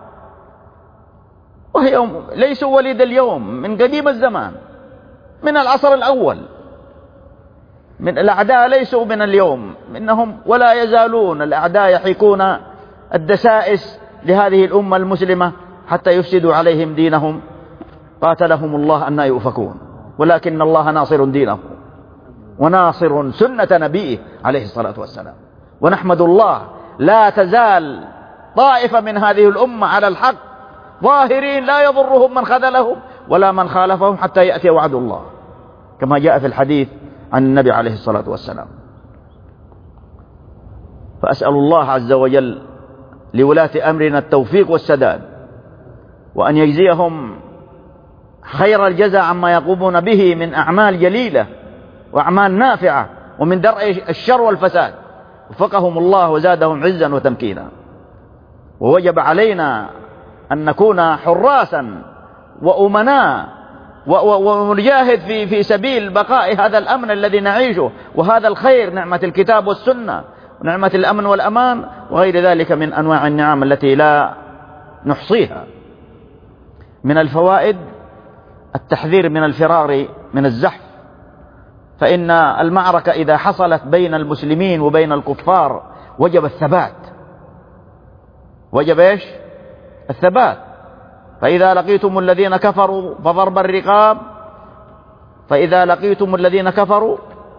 وهي ليسوا وليد اليوم، من قديم الزمان، من العصر الأول. من الأعداء ليسوا من اليوم، إنهم ولا يزالون الأعداء يحيكون الدسائس لهذه الأمة المسلمة حتى يفسدوا عليهم دينهم. قاتلهم الله أن يؤفكون، ولكن الله ناصر دينه وناصر سنة نبيه عليه الصلاة والسلام. ونحمد الله لا تزال طائفة من هذه الأمة على الحق ظاهرين، لا يضرهم من خذلهم ولا من خالفهم حتى يأتي وعد الله، كما جاء في الحديث عن النبي عليه الصلاة والسلام. فأسأل الله عز وجل لولاة أمرنا التوفيق والسداد، وأن يجزيهم خير الجزاء عما يقومون به من أعمال جليلة وأعمال نافعة ومن درء الشر والفساد. وفقهم الله وزادهم عزا وتمكينا. ووجب علينا أن نكون حراسا وأمناء ونجاهد في في سبيل بقاء هذا الأمن الذي نعيشه، وهذا الخير، نعمة الكتاب والسنة ونعمة الأمن والأمان وغير ذلك من أنواع النعم التي لا نحصيها. من الفوائد التحذير من الفرار من الزحف، فإن المعركة إذا حصلت بين المسلمين وبين الكفار وجب الثبات، وجب إيش؟ الثبات. فإذا لقيتم الذين كفروا فضرب الرقاب، فإذا لقيتم الذين كفروا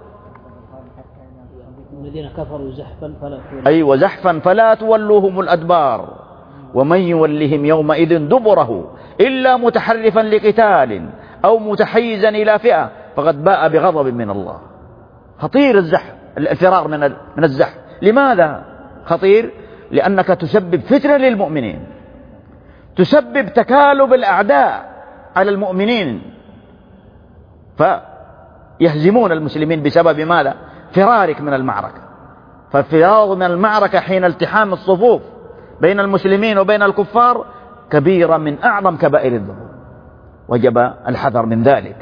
الذين كفروا زحفا فلا أي وزحفا فلا تولوهم الأدبار ومن يولهم يومئذ دبره إلا متحرفا لقتال أو متحيزا إلى فئة فقد باء بغضب من الله. خطير الزحف، الفرار من من الزحف. لماذا خطير؟ لأنك تسبب فتنة للمؤمنين، تسبب تكالب الأعداء على المؤمنين فيهزمون المسلمين بسبب ماذا؟ فرارك من المعركة. فالفرار من المعركة حين التحام الصفوف بين المسلمين وبين الكفار كبيرة من أعظم كبائر الذنوب، وجب الحذر من ذلك.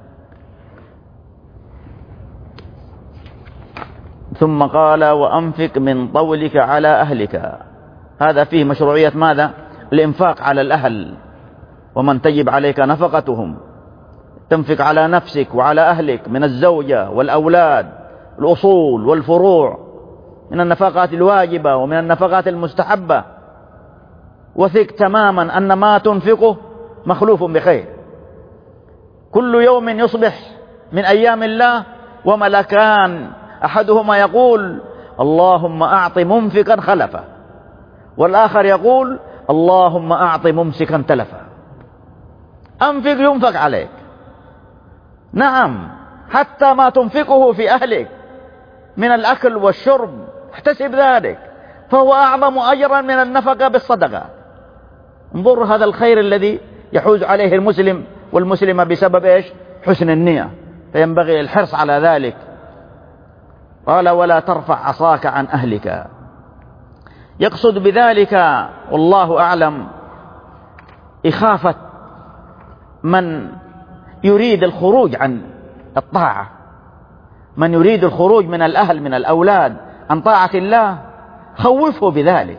ثم قال وأنفق من طولك على أهلك. هذا فيه مشروعية ماذا؟ الإنفاق على الأهل، ومن تجب عليك نفقتهم، تنفق على نفسك وعلى أهلك من الزوجة والأولاد، الأصول والفروع، من النفقات الواجبة ومن النفقات المستحبة. وثق تماما أن ما تنفقه مخلوف بخير. كل يوم يصبح من أيام الله وملكان أحدهما يقول اللهم أعط منفقا خلفا، والآخر يقول اللهم أعط ممسكا تلفا. أنفق ينفق عليك، نعم، حتى ما تنفقه في أهلك من الأكل والشرب احتسب ذلك، فهو أعظم أجرا من النفقة بالصدقة. انظر هذا الخير الذي يحوز عليه المسلم والمسلمة بسبب إيش؟ حسن النية، فينبغي الحرص على ذلك. قال ولا ترفع عصاك عن أهلك. يقصد بذلك والله أعلم إخافة من يريد الخروج عن الطاعة، من يريد الخروج من الأهل من الأولاد عن طاعة الله، خوفه بذلك.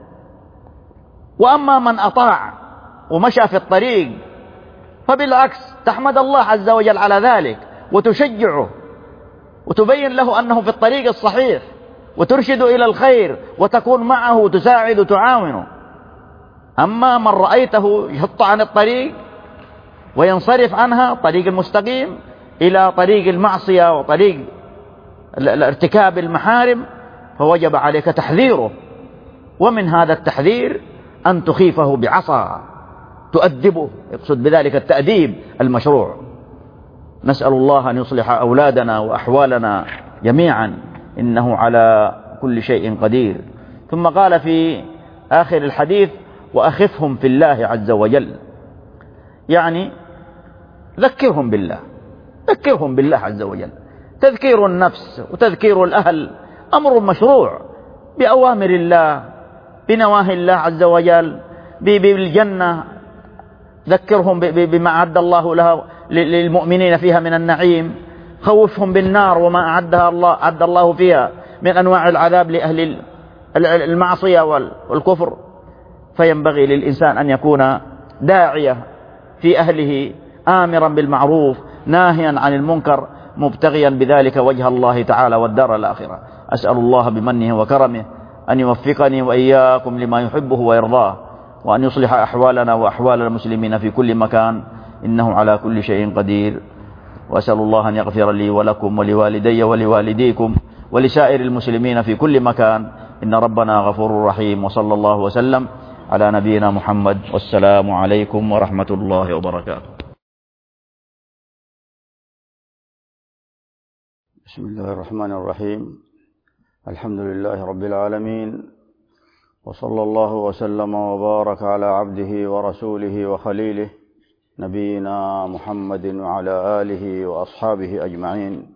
وأما من أطاع ومشى في الطريق فبالعكس تحمد الله عز وجل على ذلك وتشجعه وتبين له أنه في الطريق الصحيح وترشد إلى الخير وتكون معه وتساعد وتعاونه. أما من رأيته يحط عن الطريق وينصرف عنها الطريق المستقيم إلى طريق المعصية وطريق الارتكاب المحارم، فوجب عليك تحذيره، ومن هذا التحذير أن تخيفه بعصا تؤدبه، يقصد بذلك التأديب المشروع. نسأل الله أن يصلح أولادنا وأحوالنا جميعا، إنه على كل شيء قدير. ثم قال في آخر الحديث: وأخفهم في الله عز وجل، يعني ذكرهم بالله، ذكرهم بالله عز وجل. تذكير النفس وتذكير الأهل أمر مشروع، بأوامر الله بنواهي الله عز وجل، بالجنة ذكرهم بما أعد الله لها للمؤمنين فيها من النعيم، خوفهم بالنار وما أعدها الله أعد الله فيها من أنواع العذاب لأهل المعصية والكفر. فينبغي للإنسان أن يكون داعية في أهله، آمرا بالمعروف ناهيا عن المنكر، مبتغيا بذلك وجه الله تعالى والدار الآخرة. أسأل الله بمنه وكرمه أن يوفقني وإياكم لما يحبه ويرضاه، وأن يصلح أحوالنا وأحوال المسلمين في كل مكان، إنه على كل شيء قدير. وأسأل الله أن يغفر لي ولكم ولوالدي ولوالديكم ولسائر المسلمين في كل مكان، إن ربنا غفور رحيم. وصلى الله وسلم على نبينا محمد، والسلام عليكم ورحمة الله وبركاته. بسم الله الرحمن الرحيم. الحمد لله رب العالمين، وصلى الله وسلم وبارك على عبده ورسوله وخليله نبينا محمد وعلى آله وأصحابه أجمعين.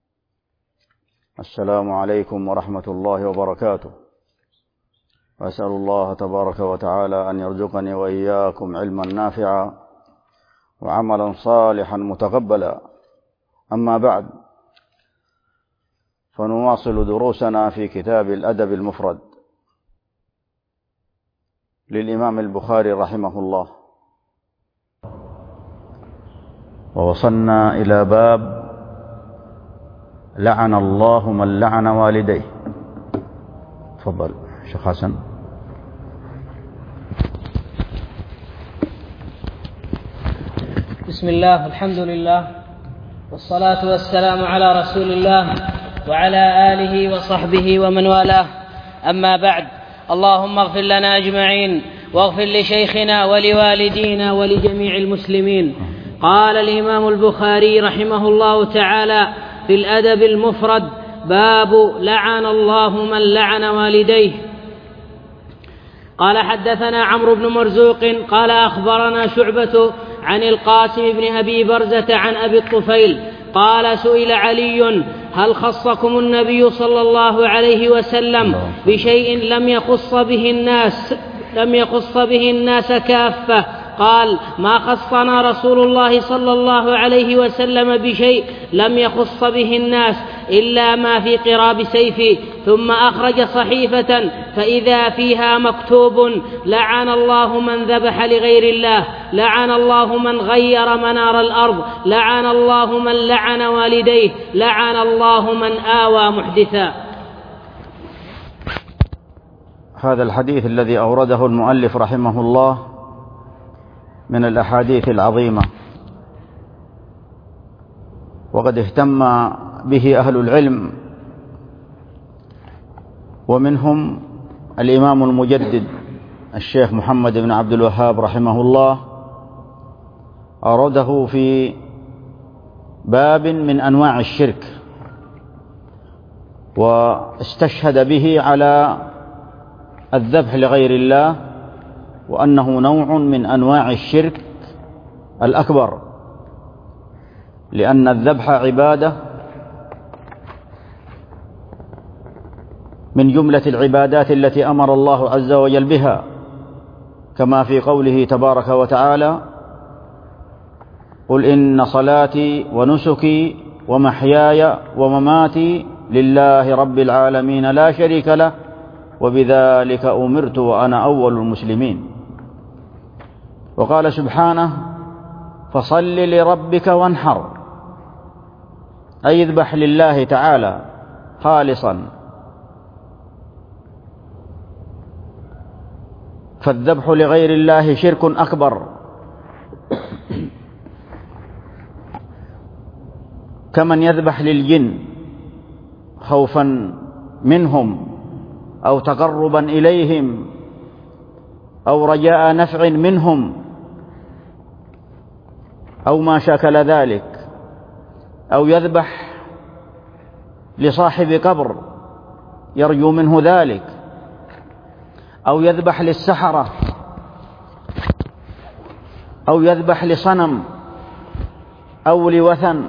السلام عليكم ورحمة الله وبركاته. وأسأل الله تبارك وتعالى أن يرزقني وإياكم علما نافعا وعملا صالحا متقبلا. أما بعد، فنواصل دروسنا في كتاب الأدب المفرد للإمام البخاري رحمه الله، ووصلنا إلى باب لعن الله من لعن والديه. تفضل شيخ حسن. بسم الله، الحمد لله، والصلاة والسلام على رسول الله وعلى آله وصحبه ومن والاه. أما بعد، اللهم اغفر لنا أجمعين، واغفر لشيخنا ولوالدينا ولجميع المسلمين. قال الإمام البخاري رحمه الله تعالى في الأدب المفرد: باب لعن الله من لعن والديه. قال: حدثنا عمرو بن مرزوق قال أخبرنا شعبة عن القاسم بن أبي برزة عن أبي الطفيل قال: سئل علي: هل خصكم النبي صلى الله عليه وسلم بشيء لم يخص به الناس لم يخص به الناس كافة؟ قال: ما خصنا رسول الله صلى الله عليه وسلم بشيء لم يخص به الناس إلا ما في قراب سيفي. ثم أخرج صحيفة فإذا فيها مكتوب: لعن الله من ذبح لغير الله، لعن الله من غير منار الأرض، لعن الله من لعن والديه، لعن الله من آوى محدثا. هذا الحديث الذي أورده المؤلف رحمه الله من الأحاديث العظيمة، وقد اهتم به أهل العلم، ومنهم الإمام المجدد الشيخ محمد بن عبد الوهاب رحمه الله، أورده في باب من أنواع الشرك، واستشهد به على الذبح لغير الله، وأنه نوع من أنواع الشرك الأكبر، لأن الذبح عبادة من جملة العبادات التي أمر الله عز وجل بها، كما في قوله تبارك وتعالى: قل إن صلاتي ونسكي ومحياي ومماتي لله رب العالمين لا شريك له وبذلك أمرت وأنا أول المسلمين. وقال سبحانه: فصل لربك وانحر، أي اذبح لله تعالى خالصا. فالذبح لغير الله شرك أكبر، كمن يذبح للجن خوفا منهم أو تقربا إليهم أو رجاء نفع منهم أو ما شاكل ذلك، أو يذبح لصاحب قبر يرجو منه ذلك، أو يذبح للسحرة، أو يذبح لصنم أو لوثن،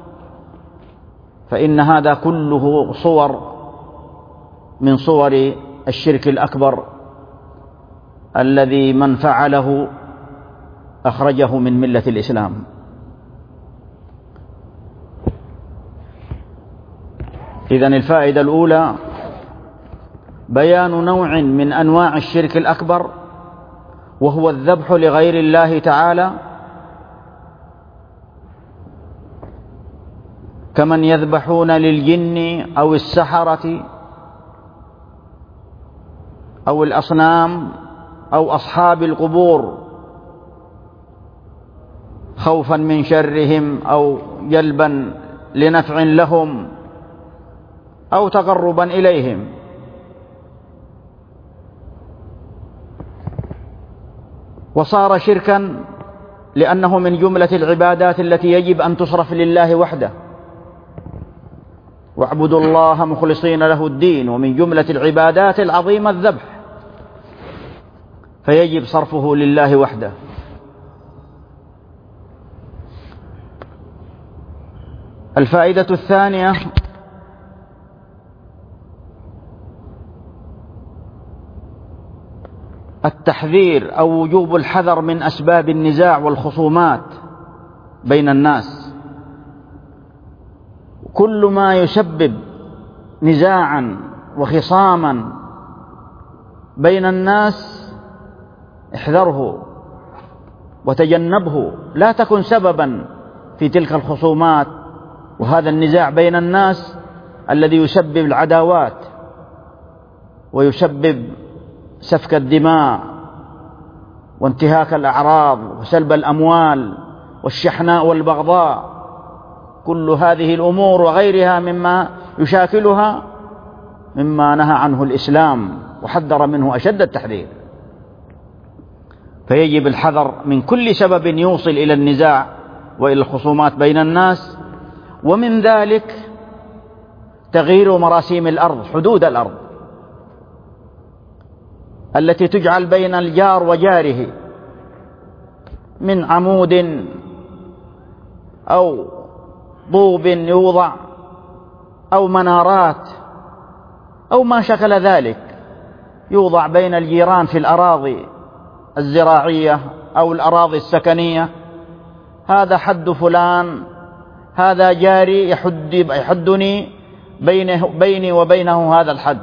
فإن هذا كله صور من صور الشرك الأكبر الذي من فعله أخرجه من ملة الإسلام. إذن الفائدة الأولى بيان نوع من أنواع الشرك الأكبر، وهو الذبح لغير الله تعالى، كمن يذبحون للجن أو السحرة أو الأصنام أو أصحاب القبور خوفا من شرهم أو جلبا لنفع لهم أو تقربا إليهم. وصار شركا لأنه من جملة العبادات التي يجب أن تصرف لله وحده، واعبدوا الله مخلصين له الدين، ومن جملة العبادات العظيمة الذبح، فيجب صرفه لله وحده. الفائدة الثانية التحذير أو وجوب الحذر من أسباب النزاع والخصومات بين الناس. كل ما يسبب نزاعا وخصاما بين الناس احذره وتجنبه، لا تكن سببا في تلك الخصومات وهذا النزاع بين الناس الذي يسبب العداوات ويسبب سفك الدماء وانتهاك الأعراض وسلب الأموال والشحناء والبغضاء. كل هذه الأمور وغيرها مما يشاكلها مما نهى عنه الإسلام وحذر منه أشد التحذير. فيجب الحذر من كل سبب يوصل إلى النزاع وإلى الخصومات بين الناس، ومن ذلك تغيير مراسيم الأرض، حدود الأرض التي تجعل بين الجار وجاره من عمود أو طوب يوضع أو منارات أو ما شكل ذلك يوضع بين الجيران في الأراضي الزراعية أو الأراضي السكنية. هذا حد فلان، هذا جاري يحد يحدني بينه بيني وبينه هذا الحد.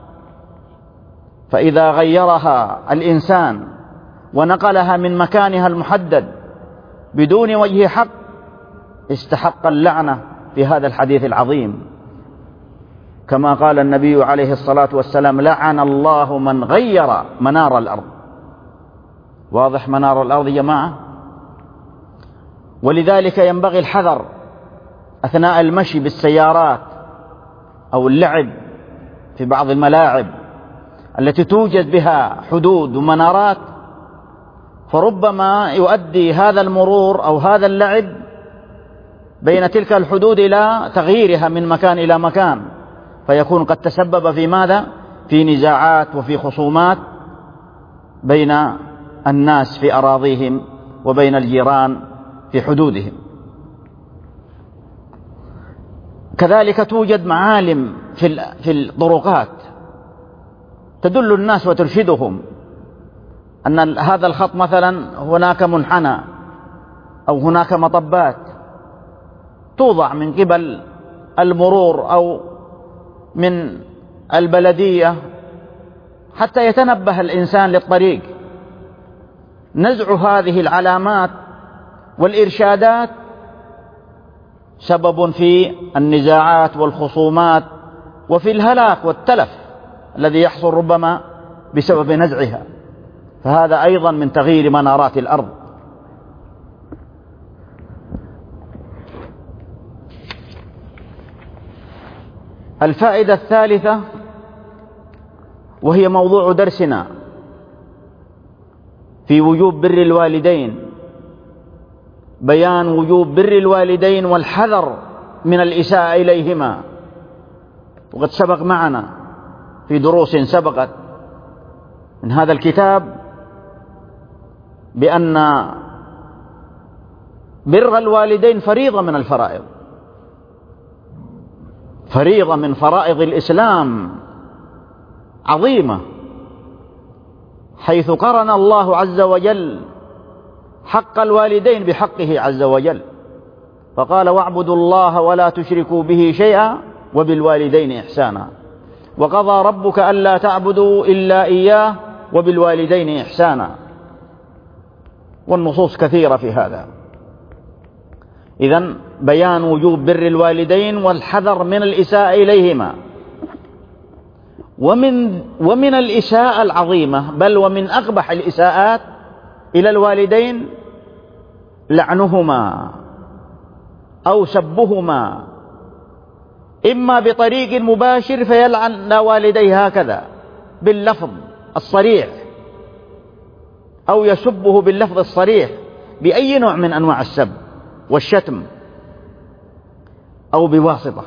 فإذا غيرها الإنسان ونقلها من مكانها المحدد بدون وجه حق استحق اللعنة في هذا الحديث العظيم، كما قال النبي عليه الصلاة والسلام: لعن الله من غير منار الأرض. واضح منار الأرض يا جماعة؟ ولذلك ينبغي الحذر أثناء المشي بالسيارات أو اللعب في بعض الملاعب التي توجد بها حدود ومنارات، فربما يؤدي هذا المرور أو هذا اللعب بين تلك الحدود إلى تغييرها من مكان إلى مكان، فيكون قد تسبب في ماذا؟ في نزاعات وفي خصومات بين الناس في أراضيهم وبين الجيران في حدودهم. كذلك توجد معالم في الطرقات تدل الناس وترشدهم أن هذا الخط مثلا هناك منحنى أو هناك مطبات توضع من قبل المرور أو من البلدية حتى يتنبه الإنسان للطريق. نزع هذه العلامات والإرشادات سبب في النزاعات والخصومات وفي الهلاك والتلف الذي يحصل ربما بسبب نزعها، فهذا أيضا من تغيير منارات الأرض. الفائدة الثالثة وهي موضوع درسنا في وجوب بر الوالدين، بيان وجوب بر الوالدين والحذر من الإساءة إليهما. وقد سبق معنا في دروس سبقت من هذا الكتاب بأن بر الوالدين فريضة من الفرائض، فريضة من فرائض الإسلام عظيمة، حيث قرن الله عز وجل حق الوالدين بحقه عز وجل، فقال: واعبدوا الله ولا تشركوا به شيئا وبالوالدين إحسانا، وقضى ربك ألا تعبدوا إلا إياه وبالوالدين إحسانا. والنصوص كثيرة في هذا. إذن بيان وجوب بر الوالدين والحذر من الإساءة إليهما. ومن ومن الإساءة العظيمة، بل ومن أقبح الإساءات إلى الوالدين لعنهما أو سبهما، إما بطريق مباشر فيلعن والديه هكذا باللفظ الصريح، أو يسبه باللفظ الصريح بأي نوع من أنواع السب والشتم، أو بواسطة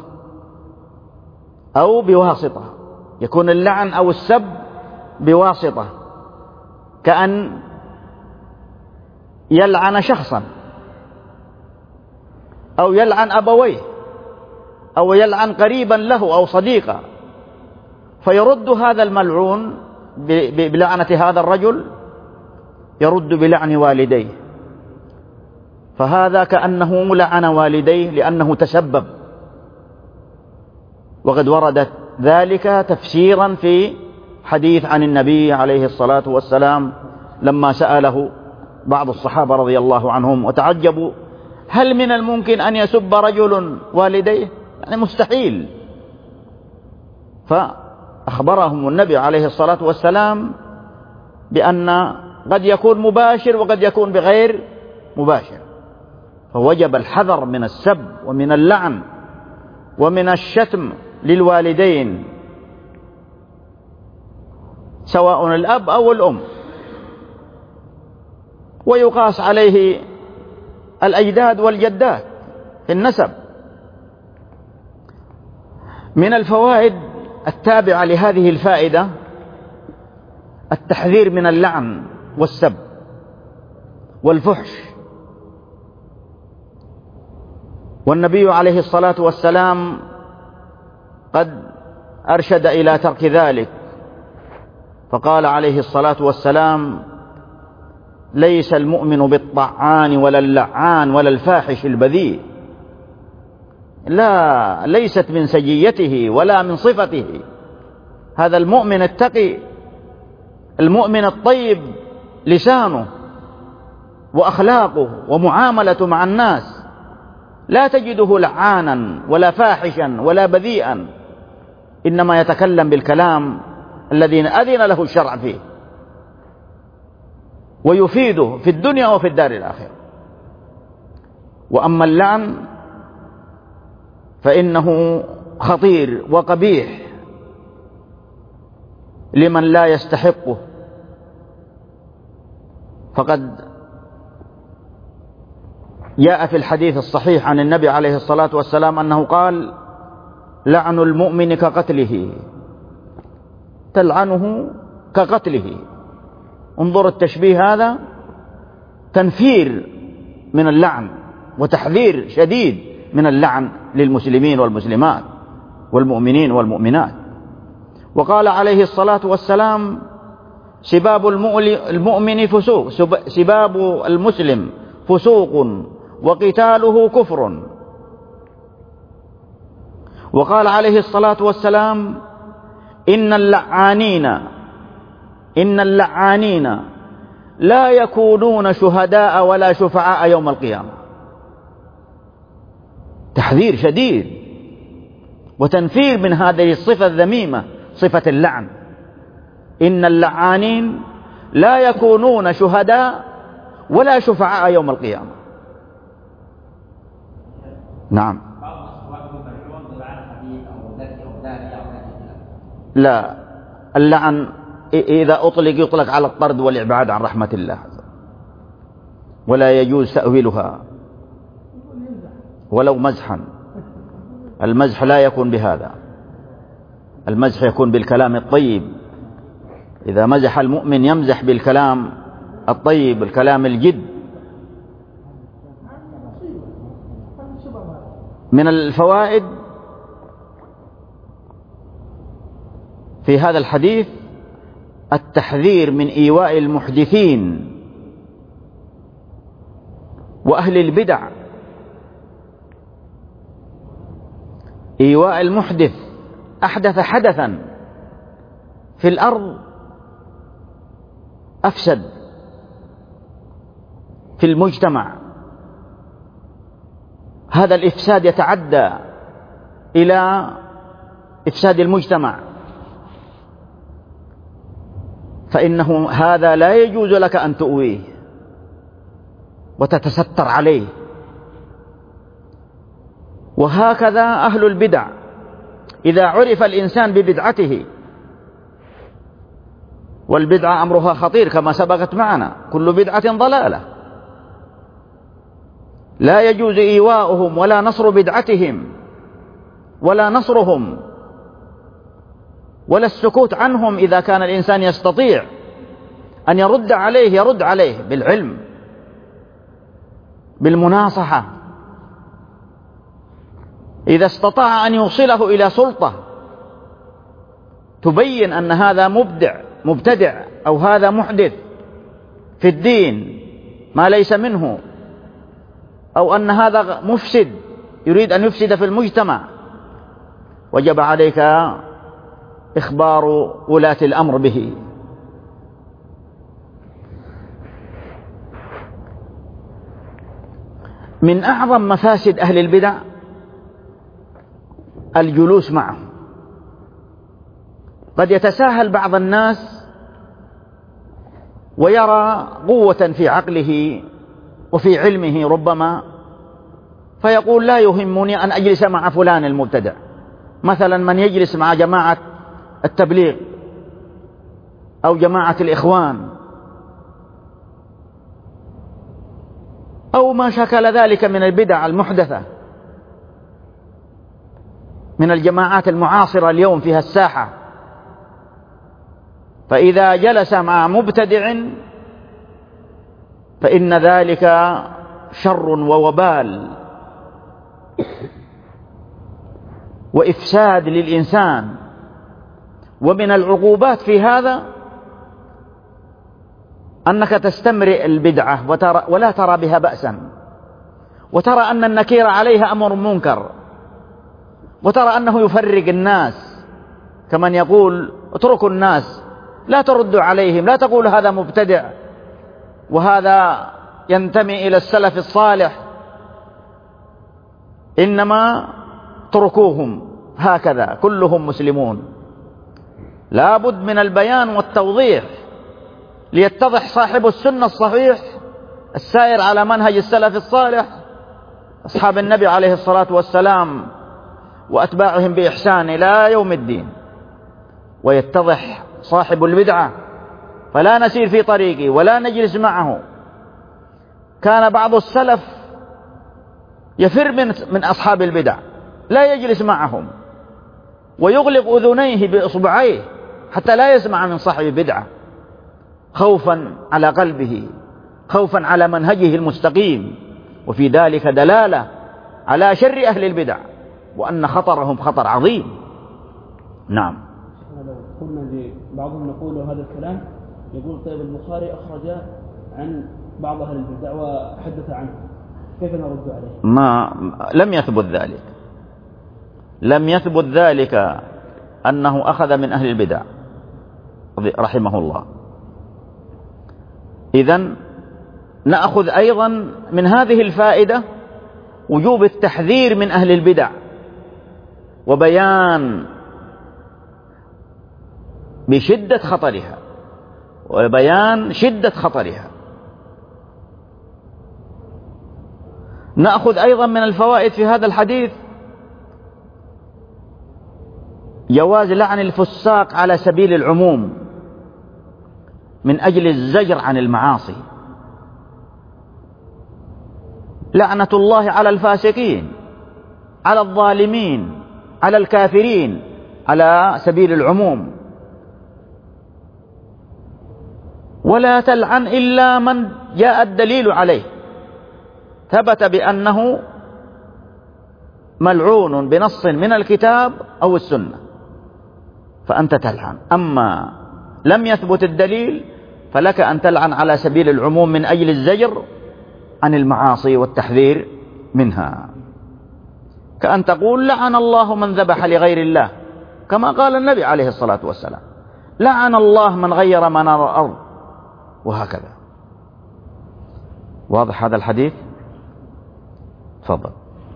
أو بواسطة يكون اللعن أو السب بواسطة، كأن يلعن شخصا أو يلعن أبويه أو يلعن قريبا له أو صديقا، فيرد هذا الملعون بلعنة هذا الرجل، يرد بلعن والديه، فهذا كأنه لعن والديه لأنه تسبب. وقد وردت ذلك تفسيرا في حديث عن النبي عليه الصلاة والسلام لما سأله بعض الصحابة رضي الله عنهم وتعجبوا: هل من الممكن أن يسب رجل والديه؟ يعني مستحيل. فأخبرهم النبي عليه الصلاة والسلام بأن قد يكون مباشر وقد يكون بغير مباشر، فوجب الحذر من السب ومن اللعن ومن الشتم للوالدين، سواء الأب أو الأم، ويقاس عليه الأجداد والجدات في النسب. من الفوائد التابعة لهذه الفائدة التحذير من اللعن والسب والفحش، والنبي عليه الصلاة والسلام قد أرشد إلى ترك ذلك، فقال عليه الصلاة والسلام: ليس المؤمن بالطعان ولا اللعان ولا الفاحش البذيء، لا، ليست من سجيته ولا من صفته. هذا المؤمن التقي، المؤمن الطيب لسانه وأخلاقه ومعاملته مع الناس، لا تجده لعانا ولا فاحشا ولا بذيئا، إنما يتكلم بالكلام الذي أذن له الشرع فيه ويفيده في الدنيا وفي الدار الآخرة. وأما اللعن فإنه خطير وقبيح لمن لا يستحقه، فقد جاء في الحديث الصحيح عن النبي عليه الصلاة والسلام أنه قال: لعن المؤمن كقتله، تلعنه كقتله. انظر التشبيه هذا، تنفير من اللعن وتحذير شديد من اللعن للمسلمين والمسلمات والمؤمنين والمؤمنات. وقال عليه الصلاة والسلام: سباب المؤمن فسوق، سباب المسلم فسوق وقتاله كفر. وقال عليه الصلاة والسلام: إن اللعانين إن اللعانين لا يكونون شهداء ولا شفعاء يوم القيامة. تحذير شديد وتنفير من هذه الصفة الذميمة، صفة اللعن. إن اللعانين لا يكونون شهداء ولا شفعاء يوم القيامة. نعم. لا، اللعن إذا أطلق يطلق على الطرد والإبعاد عن رحمة الله، ولا يجوز تأويلها ولو مزحا. المزح لا يكون بهذا، المزح يكون بالكلام الطيب. إذا مزح المؤمن يمزح بالكلام الطيب، الكلام الجد. من الفوائد في هذا الحديث التحذير من إيواء المحدثين وأهل البدع. إيواء المحدث أحدث حدثا في الأرض أفسد في المجتمع. هذا الإفساد يتعدى إلى إفساد المجتمع، فإنه هذا لا يجوز لك أن تؤويه وتتستر عليه. وهكذا أهل البدع، إذا عرف الإنسان ببدعته، والبدعة أمرها خطير كما سبقت معنا، كل بدعة ضلالة، لا يجوز إيواؤهم ولا نصر بدعتهم ولا نصرهم ولا السكوت عنهم. إذا كان الإنسان يستطيع أن يرد عليه يرد عليه بالعلم بالمناصحة. إذا استطاع أن يوصله إلى سلطة تبين أن هذا مبدع مبتدع أو هذا محدث في الدين ما ليس منه، أو أن هذا مفسد يريد أن يفسد في المجتمع، وجب عليك إخبار ولاة الأمر به. من أعظم مفاسد أهل البدع الجلوس معه. قد يتساهل بعض الناس ويرى قوة في عقله وفي علمه ربما، فيقول لا يهمني أن أجلس مع فلان المبتدع. مثلا من يجلس مع جماعة التبليغ أو جماعة الإخوان أو ما شكل ذلك من البدع المحدثة من الجماعات المعاصرة اليوم فيها الساحة، فإذا جلس مع مبتدع فإن ذلك شر ووبال وإفساد للإنسان. ومن العقوبات في هذا أنك تستمرئ البدعة وترى ولا ترى بها بأسا، وترى أن النكير عليها أمر منكر، وترى أنه يفرق الناس، كمن يقول اتركوا الناس لا تردوا عليهم، لا تقول هذا مبتدع وهذا ينتمي إلى السلف الصالح، إنما اتركوهم هكذا كلهم مسلمون. لا بد من البيان والتوضيح ليتضح صاحب السنة الصحيح السائر على منهج السلف الصالح أصحاب النبي عليه الصلاة والسلام وأتباعهم بإحسان إلى يوم الدين، ويتضح صاحب البدعة فلا نسير في طريقه ولا نجلس معه. كان بعض السلف يفر من من أصحاب البدع، لا يجلس معهم ويغلق أذنيه بإصبعيه حتى لا يسمع من صاحب بدعة، خوفا على قلبه، خوفا على منهجه المستقيم. وفي ذلك دلالة على شر أهل البدع وأن خطرهم خطر عظيم. نعم. لو قلنا بعضهم نقول هذا الكلام، يقول طيب البخاري أخرج عن بعض أهل البدع وحدث عنه، كيف نرد عليه؟ ما لم يثبت ذلك، لم يثبت ذلك أنه أخذ من أهل البدع رحمه الله. إذن نأخذ أيضا من هذه الفائدة وجوب التحذير من أهل البدع وبيان بشدة خطرها وبيان شدة خطرها. نأخذ أيضا من الفوائد في هذا الحديث جواز لعن الفساق على سبيل العموم من أجل الزجر عن المعاصي. لعنة الله على الفاسقين، على الظالمين، على الكافرين، على سبيل العموم. ولا تلعن إلا من جاء الدليل عليه، ثبت بأنه ملعون بنص من الكتاب أو السنة فأنت تلعن. أما لم يثبت الدليل فلك أن تلعن على سبيل العموم من أجل الزجر عن المعاصي والتحذير منها، كأن تقول لعن الله من ذبح لغير الله، كما قال النبي عليه الصلاة والسلام لعن الله من غير منار الأرض، وهكذا. واضح هذا الحديث؟ تفضل.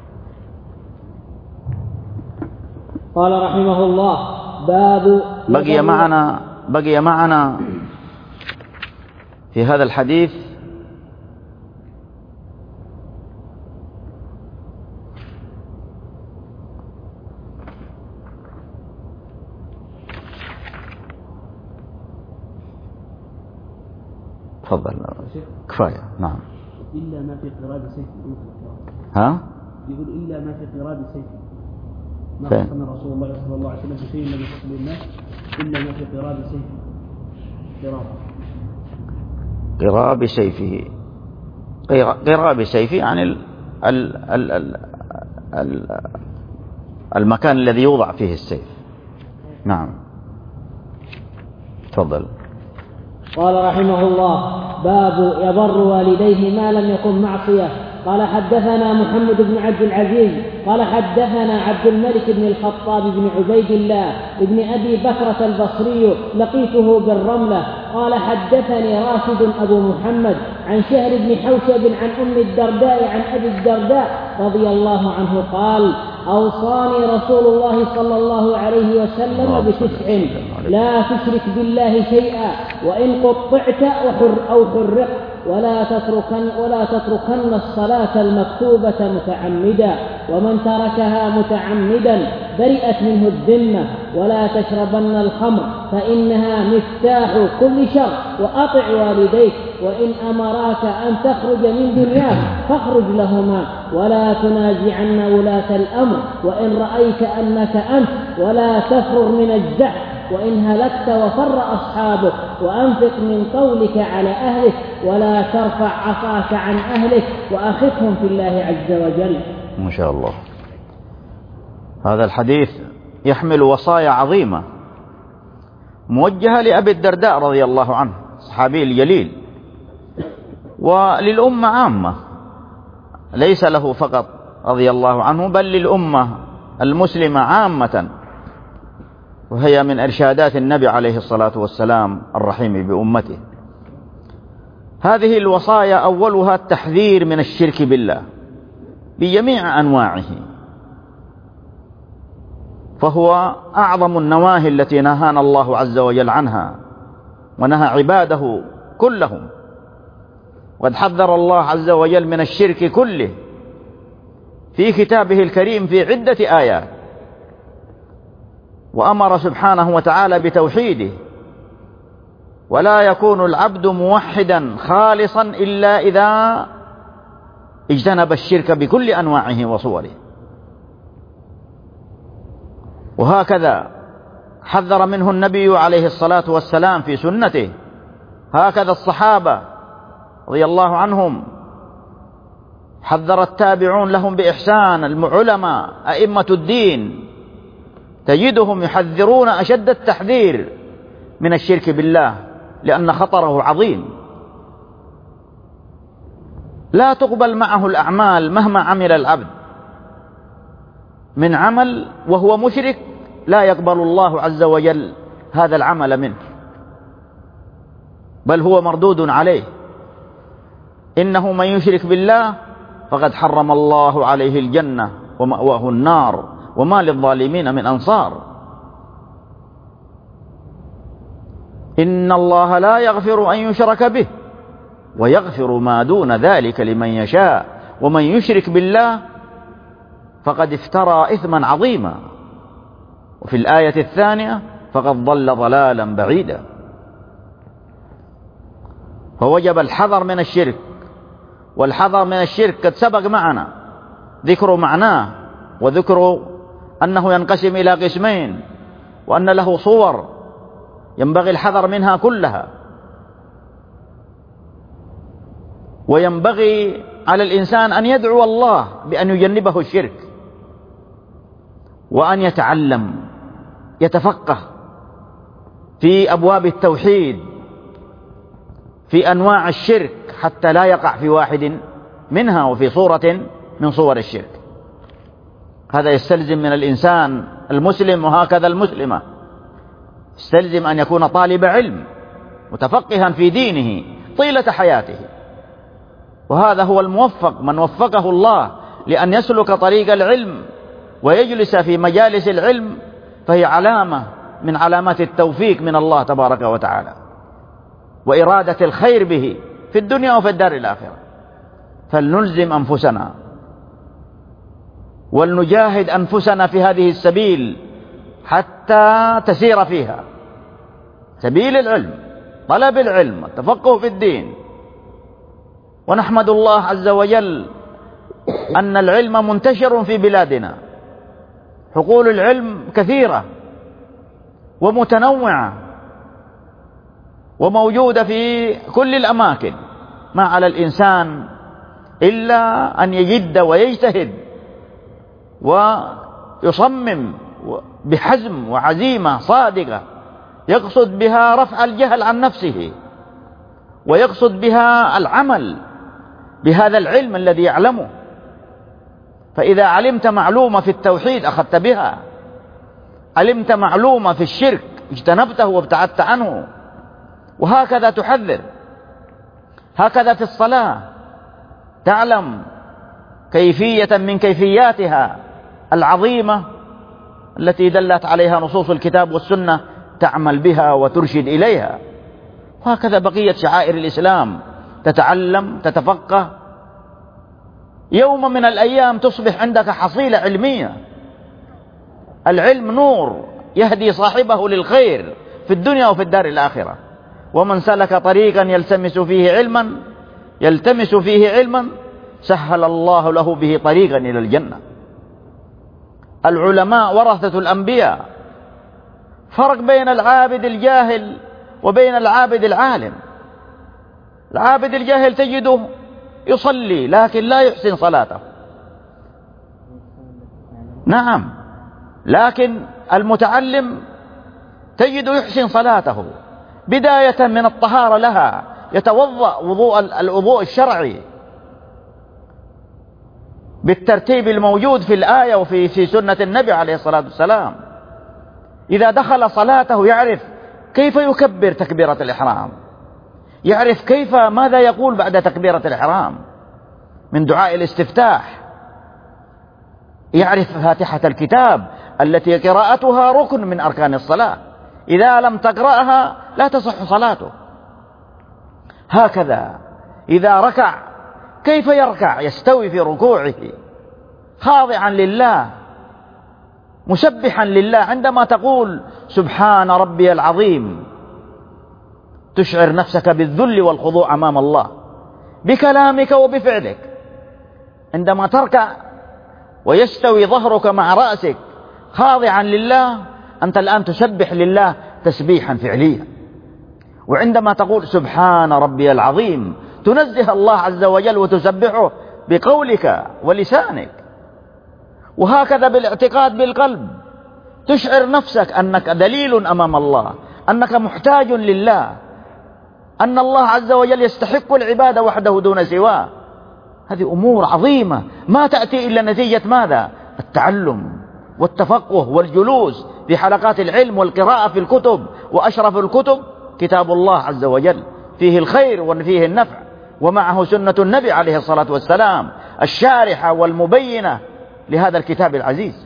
قال رحمه الله باب بقي معنا بقي معنا في هذا الحديث تفضل. كفاية. نعم. إلا ما في قراب سيف. ها؟ يقول إلا ما في قراب سيف. ما فين؟ قسم رسول الله صلى الله عليه وسلم بشيء لم يقسم الناس إلا ما في قراب سيف. قراب. قراب سيفه. قراب سيفه يعني ال ال ال ال ال المكان الذي يوضع فيه السيف. نعم. تفضل. قال رحمه الله باب يبر والديه ما لم يكن معصية. قال حدثنا محمد بن عبد العزيز قال حدثنا عبد الملك بن الخطاب بن عبيد الله بن أبي بكرة البصري لقيته بالرملة قال حدثني راشد أبو محمد عن شهر بن حوشب عن أم الدرداء عن أبي الدرداء رضي الله عنه قال أوصاني رسول الله صلى الله عليه وسلم بتسع: لا تشرك بالله شيئا وإن قطعت أو حرقت، ولا تتركن, ولا تتركن الصلاة المكتوبة متعمدا، ومن تركها متعمدا برئت منه الذمة، ولا تشربن الخمر فإنها مفتاح كل شر، وأطع والديك وإن أمراك أن تخرج من دنياك فاخرج لهما، ولا تنازعن ولاة الأمر وإن رأيت أنك أنت، ولا تفرغ من الزحف وإن هلكت وفر أصحابك، وأنفق من قولك على أهلك، ولا ترفع عصاك عن أهلك وأخفهم في الله عز وجل. ما شاء الله. هذا الحديث يحمل وصايا عظيمة موجهة لأبي الدرداء رضي الله عنه الصحابي الجليل، وللأمة عامة، ليس له فقط رضي الله عنه بل للأمة المسلمة عامة، وهي من إرشادات النبي عليه الصلاة والسلام الرحيم بأمته. هذه الوصايا أولها التحذير من الشرك بالله بجميع أنواعه، فهو أعظم النواهي التي نهانا الله عز وجل عنها ونهى عباده كلهم. قد حذر الله عز وجل من الشرك كله في كتابه الكريم في عدة آيات، وأمر سبحانه وتعالى بتوحيده، ولا يكون العبد موحدا خالصا إلا إذا اجتنب الشرك بكل أنواعه وصوره. وهكذا حذر منه النبي عليه الصلاة والسلام في سنته، هكذا الصحابة رضي الله عنهم، حذر التابعون لهم بإحسان، العلماء أئمة الدين، تجدهم يحذرون أشد التحذير من الشرك بالله لأن خطره عظيم. لا تقبل معه الأعمال مهما عمل العبد من عمل وهو مشرك، لا يقبل الله عز وجل هذا العمل منه، بل هو مردود عليه. إنه من يشرك بالله فقد حرم الله عليه الجنة ومأواه النار وما للظالمين من أنصار. إن الله لا يغفر أن يشرك به ويغفر ما دون ذلك لمن يشاء، ومن يشرك بالله فقد افترى إثما عظيما. وفي الآية الثانية فقد ضل ضلالا بعيدا. فوجب الحذر من الشرك، والحذر من الشرك قد سبق معنا ذكر معناه وذكر أنه ينقسم إلى قسمين، وأن له صور ينبغي الحذر منها كلها. وينبغي على الإنسان أن يدعو الله بأن يجنبه الشرك، وأن يتعلم يتفقه في أبواب التوحيد في أنواع الشرك حتى لا يقع في واحد منها وفي صورة من صور الشرك. هذا يستلزم من الإنسان المسلم وهكذا المسلمة، يستلزم أن يكون طالب علم متفقها في دينه طيلة حياته. وهذا هو الموفق، من وفقه الله لأن يسلك طريق العلم ويجلس في مجالس العلم، فهي علامة من علامات التوفيق من الله تبارك وتعالى وإرادة الخير به في الدنيا وفي الدار الآخرة. فلنلزم أنفسنا ولنجاهد أنفسنا في هذه السبيل حتى تسير فيها، سبيل العلم، طلب العلم، التفقه في الدين. ونحمد الله عز وجل أن العلم منتشر في بلادنا، حقول العلم كثيرة ومتنوعة وموجودة في كل الأماكن. ما على الإنسان إلا أن يجد ويجتهد ويصمم بحزم وعزيمة صادقة يقصد بها رفع الجهل عن نفسه، ويقصد بها العمل بهذا العلم الذي يعلمه. فإذا علمت معلومة في التوحيد أخذت بها، علمت معلومة في الشرك اجتنبته وابتعدت عنه. وهكذا تحذر، هكذا في الصلاة تعلم كيفية من كيفياتها العظيمة التي دلت عليها نصوص الكتاب والسنة تعمل بها وترشد إليها. وهكذا بقية شعائر الإسلام تتعلم تتفقه، يوم من الأيام تصبح عندك حصيلة علمية. العلم نور يهدي صاحبه للخير في الدنيا وفي الدار الآخرة. ومن سلك طريقا يلتمس فيه علما يلتمس فيه علما سهل الله له به طريقا إلى الجنة. العلماء ورثة الأنبياء، فرق بين العابد الجاهل وبين العابد العالم. العابد الجاهل تجده يصلي لكن لا يحسن صلاته، نعم، لكن المتعلم تجده يحسن صلاته بداية من الطهارة لها، يتوضأ وضوء الوضوء الشرعي بالترتيب الموجود في الآية وفي في سنة النبي عليه الصلاة والسلام. إذا دخل صلاته يعرف كيف يكبر تكبيرة الإحرام، يعرف كيف ماذا يقول بعد تكبيرة الإحرام من دعاء الاستفتاح، يعرف فاتحة الكتاب التي قراءتها ركن من أركان الصلاة، إذا لم تقرأها لا تصح صلاته. هكذا إذا ركع كيف يركع، يستوي في ركوعه خاضعا لله مسبحا لله. عندما تقول سبحان ربي العظيم تشعر نفسك بالذل والخضوع أمام الله بكلامك وبفعلك. عندما تركع ويستوي ظهرك مع رأسك خاضعا لله أنت الآن تسبح لله تسبيحا فعليا. وعندما تقول سبحان ربي العظيم تنزه الله عز وجل وتسبحه بقولك ولسانك. وهكذا بالاعتقاد بالقلب تشعر نفسك أنك دليل أمام الله، أنك محتاج لله، أن الله عز وجل يستحق العبادة وحده دون سواه. هذه أمور عظيمة ما تأتي إلا نتيجة ماذا؟ التعلم والتفقه والجلوس في حلقات العلم والقراءة في الكتب. وأشرف الكتب كتاب الله عز وجل فيه الخير وفيه النفع، ومعه سنة النبي عليه الصلاة والسلام الشارحة والمبينة لهذا الكتاب العزيز.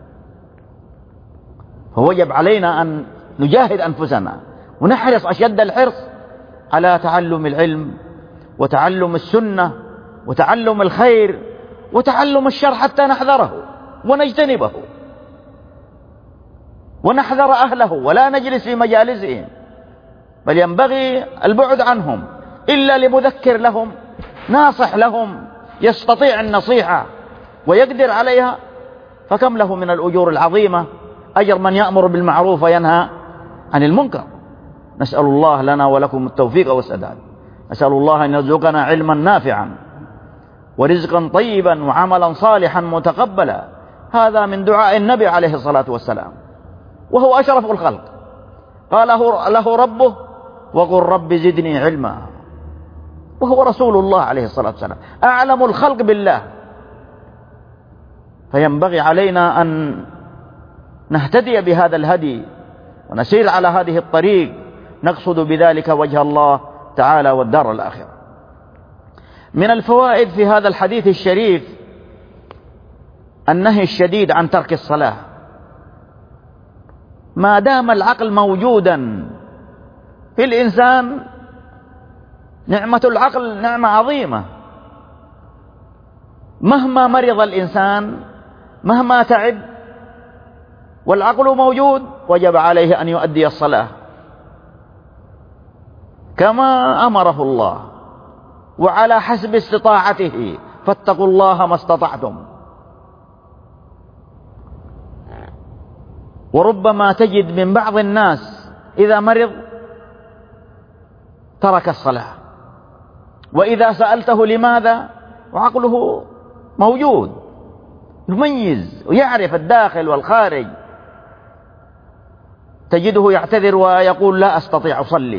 فوجب علينا أن نجاهد أنفسنا ونحرص أشد الحرص على تعلم العلم وتعلم السنة وتعلم الخير وتعلم الشر حتى نحذره ونجتنبه. ونحذر أهله ولا نجلس في مجالسهم، بل ينبغي البعد عنهم إلا لمذكر لهم ناصح لهم يستطيع النصيحة ويقدر عليها، فكم له من الأجور العظيمة، أجر من يأمر بالمعروف وينهى عن المنكر. نسأل الله لنا ولكم التوفيق والسداد. نسأل الله أن يرزقنا علما نافعا ورزقا طيبا وعملا صالحا متقبلا. هذا من دعاء النبي عليه الصلاة والسلام، وهو أشرف الخلق. قال له ربه وقل رب زدني علما، وهو رسول الله عليه الصلاة والسلام أعلم الخلق بالله. فينبغي علينا أن نهتدي بهذا الهدي ونسير على هذه الطريق، نقصد بذلك وجه الله تعالى والدار الآخرة. من الفوائد في هذا الحديث الشريف النهي الشديد عن ترك الصلاة. ما دام العقل موجودا في الإنسان، نعمة العقل نعمة عظيمة. مهما مرض الإنسان، مهما تعب، والعقل موجود، وجب عليه أن يؤدي الصلاة كما أمره الله وعلى حسب استطاعته، فاتقوا الله ما استطعتم. وربما تجد من بعض الناس إذا مرض ترك الصلاة، وإذا سألته لماذا وعقله موجود يميز ويعرف الداخل والخارج، تجده يعتذر ويقول لا أستطيع أصلي.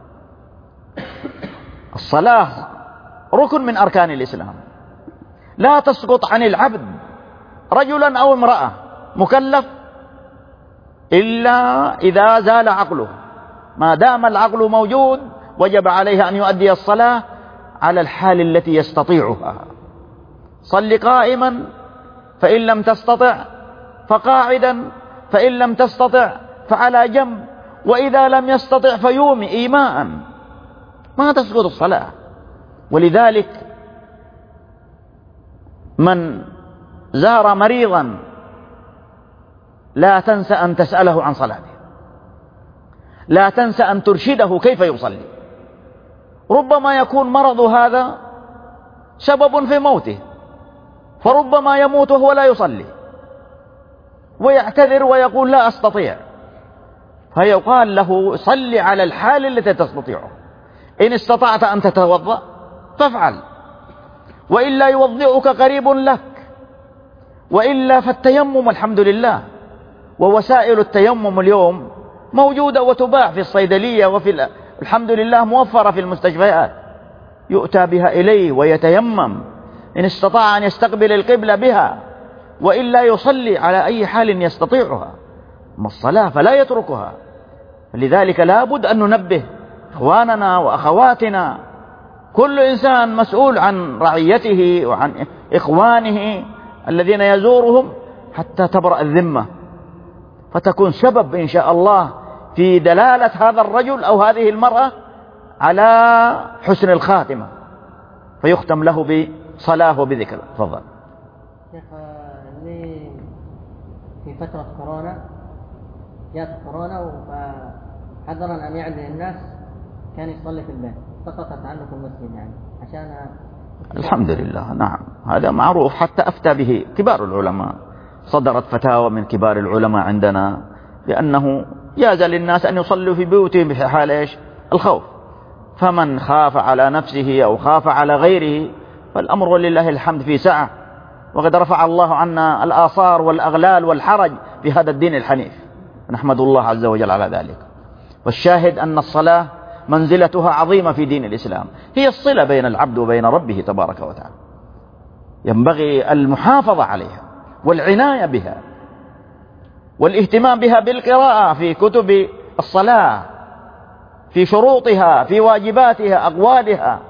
الصلاة ركن من أركان الإسلام، لا تسقط عن العبد رجلا أو امرأة مكلف إلا إذا زال عقله. ما دام العقل موجود وجب عليه أن يؤدي الصلاة على الحال التي يستطيعها. صل قائما فإن لم تستطع فقاعدا، فإن لم تستطع فعلى جنب، وإذا لم يستطع فيومي إيماء. ما تسقط الصلاة. ولذلك من زار مريضا لا تنسى أن تسأله عن صلاته، لا تنسى أن ترشده كيف يصلي. ربما يكون مرض هذا سبب في موته، فربما يموت وهو لا يصلي ويعتذر ويقول لا أستطيع، فيقال له صل على الحال التي تستطيعه. إن استطعت أن تتوضأ فافعل، وإلا يوضئك قريب لك، وإلا فالتيمم الحمد لله، ووسائل التيمم اليوم موجودة وتباع في الصيدلية، وفي الحمد لله موفرة في المستشفيات، يؤتى بها إليه ويتيمم إن استطاع أن يستقبل القبلة بها، وإلا يصلي على أي حال يستطيعها. أما الصلاة فلا يتركها. لذلك لا بد أن ننبه إخواننا وأخواتنا، كل إنسان مسؤول عن رعيته وعن إخوانه الذين يزورهم حتى تبرأ الذمة، فتكون سبب إن شاء الله في دلالة هذا الرجل أو هذه المرأة على حسن الخاتمة، فيختم له بصلاة وبذكر. تفضل. شيخ، اللي في فترة كورونا جاءت كورونا فحذرا أن يعدل الناس كان يصلي في البيت، سقطت عنه في المسجد يعني عشان الحمد لله. نعم، هذا معروف، حتى أفتى به كبار العلماء، صدرت فتاوى من كبار العلماء عندنا بأنه جاز للناس أن يصلوا في بيوتهم في حال إيش؟ الخوف. فمن خاف على نفسه أو خاف على غيره فالأمر ولله الحمد في سعة، وقد رفع الله عنا الآثار والأغلال والحرج في هذا الدين الحنيف، نحمد الله عز وجل على ذلك. والشاهد أن الصلاة منزلتها عظيمة في دين الإسلام، هي الصلة بين العبد وبين ربه تبارك وتعالى، ينبغي المحافظة عليها والعناية بها والاهتمام بها بالقراءة في كتب الصلاة، في شروطها، في واجباتها، أقوالها،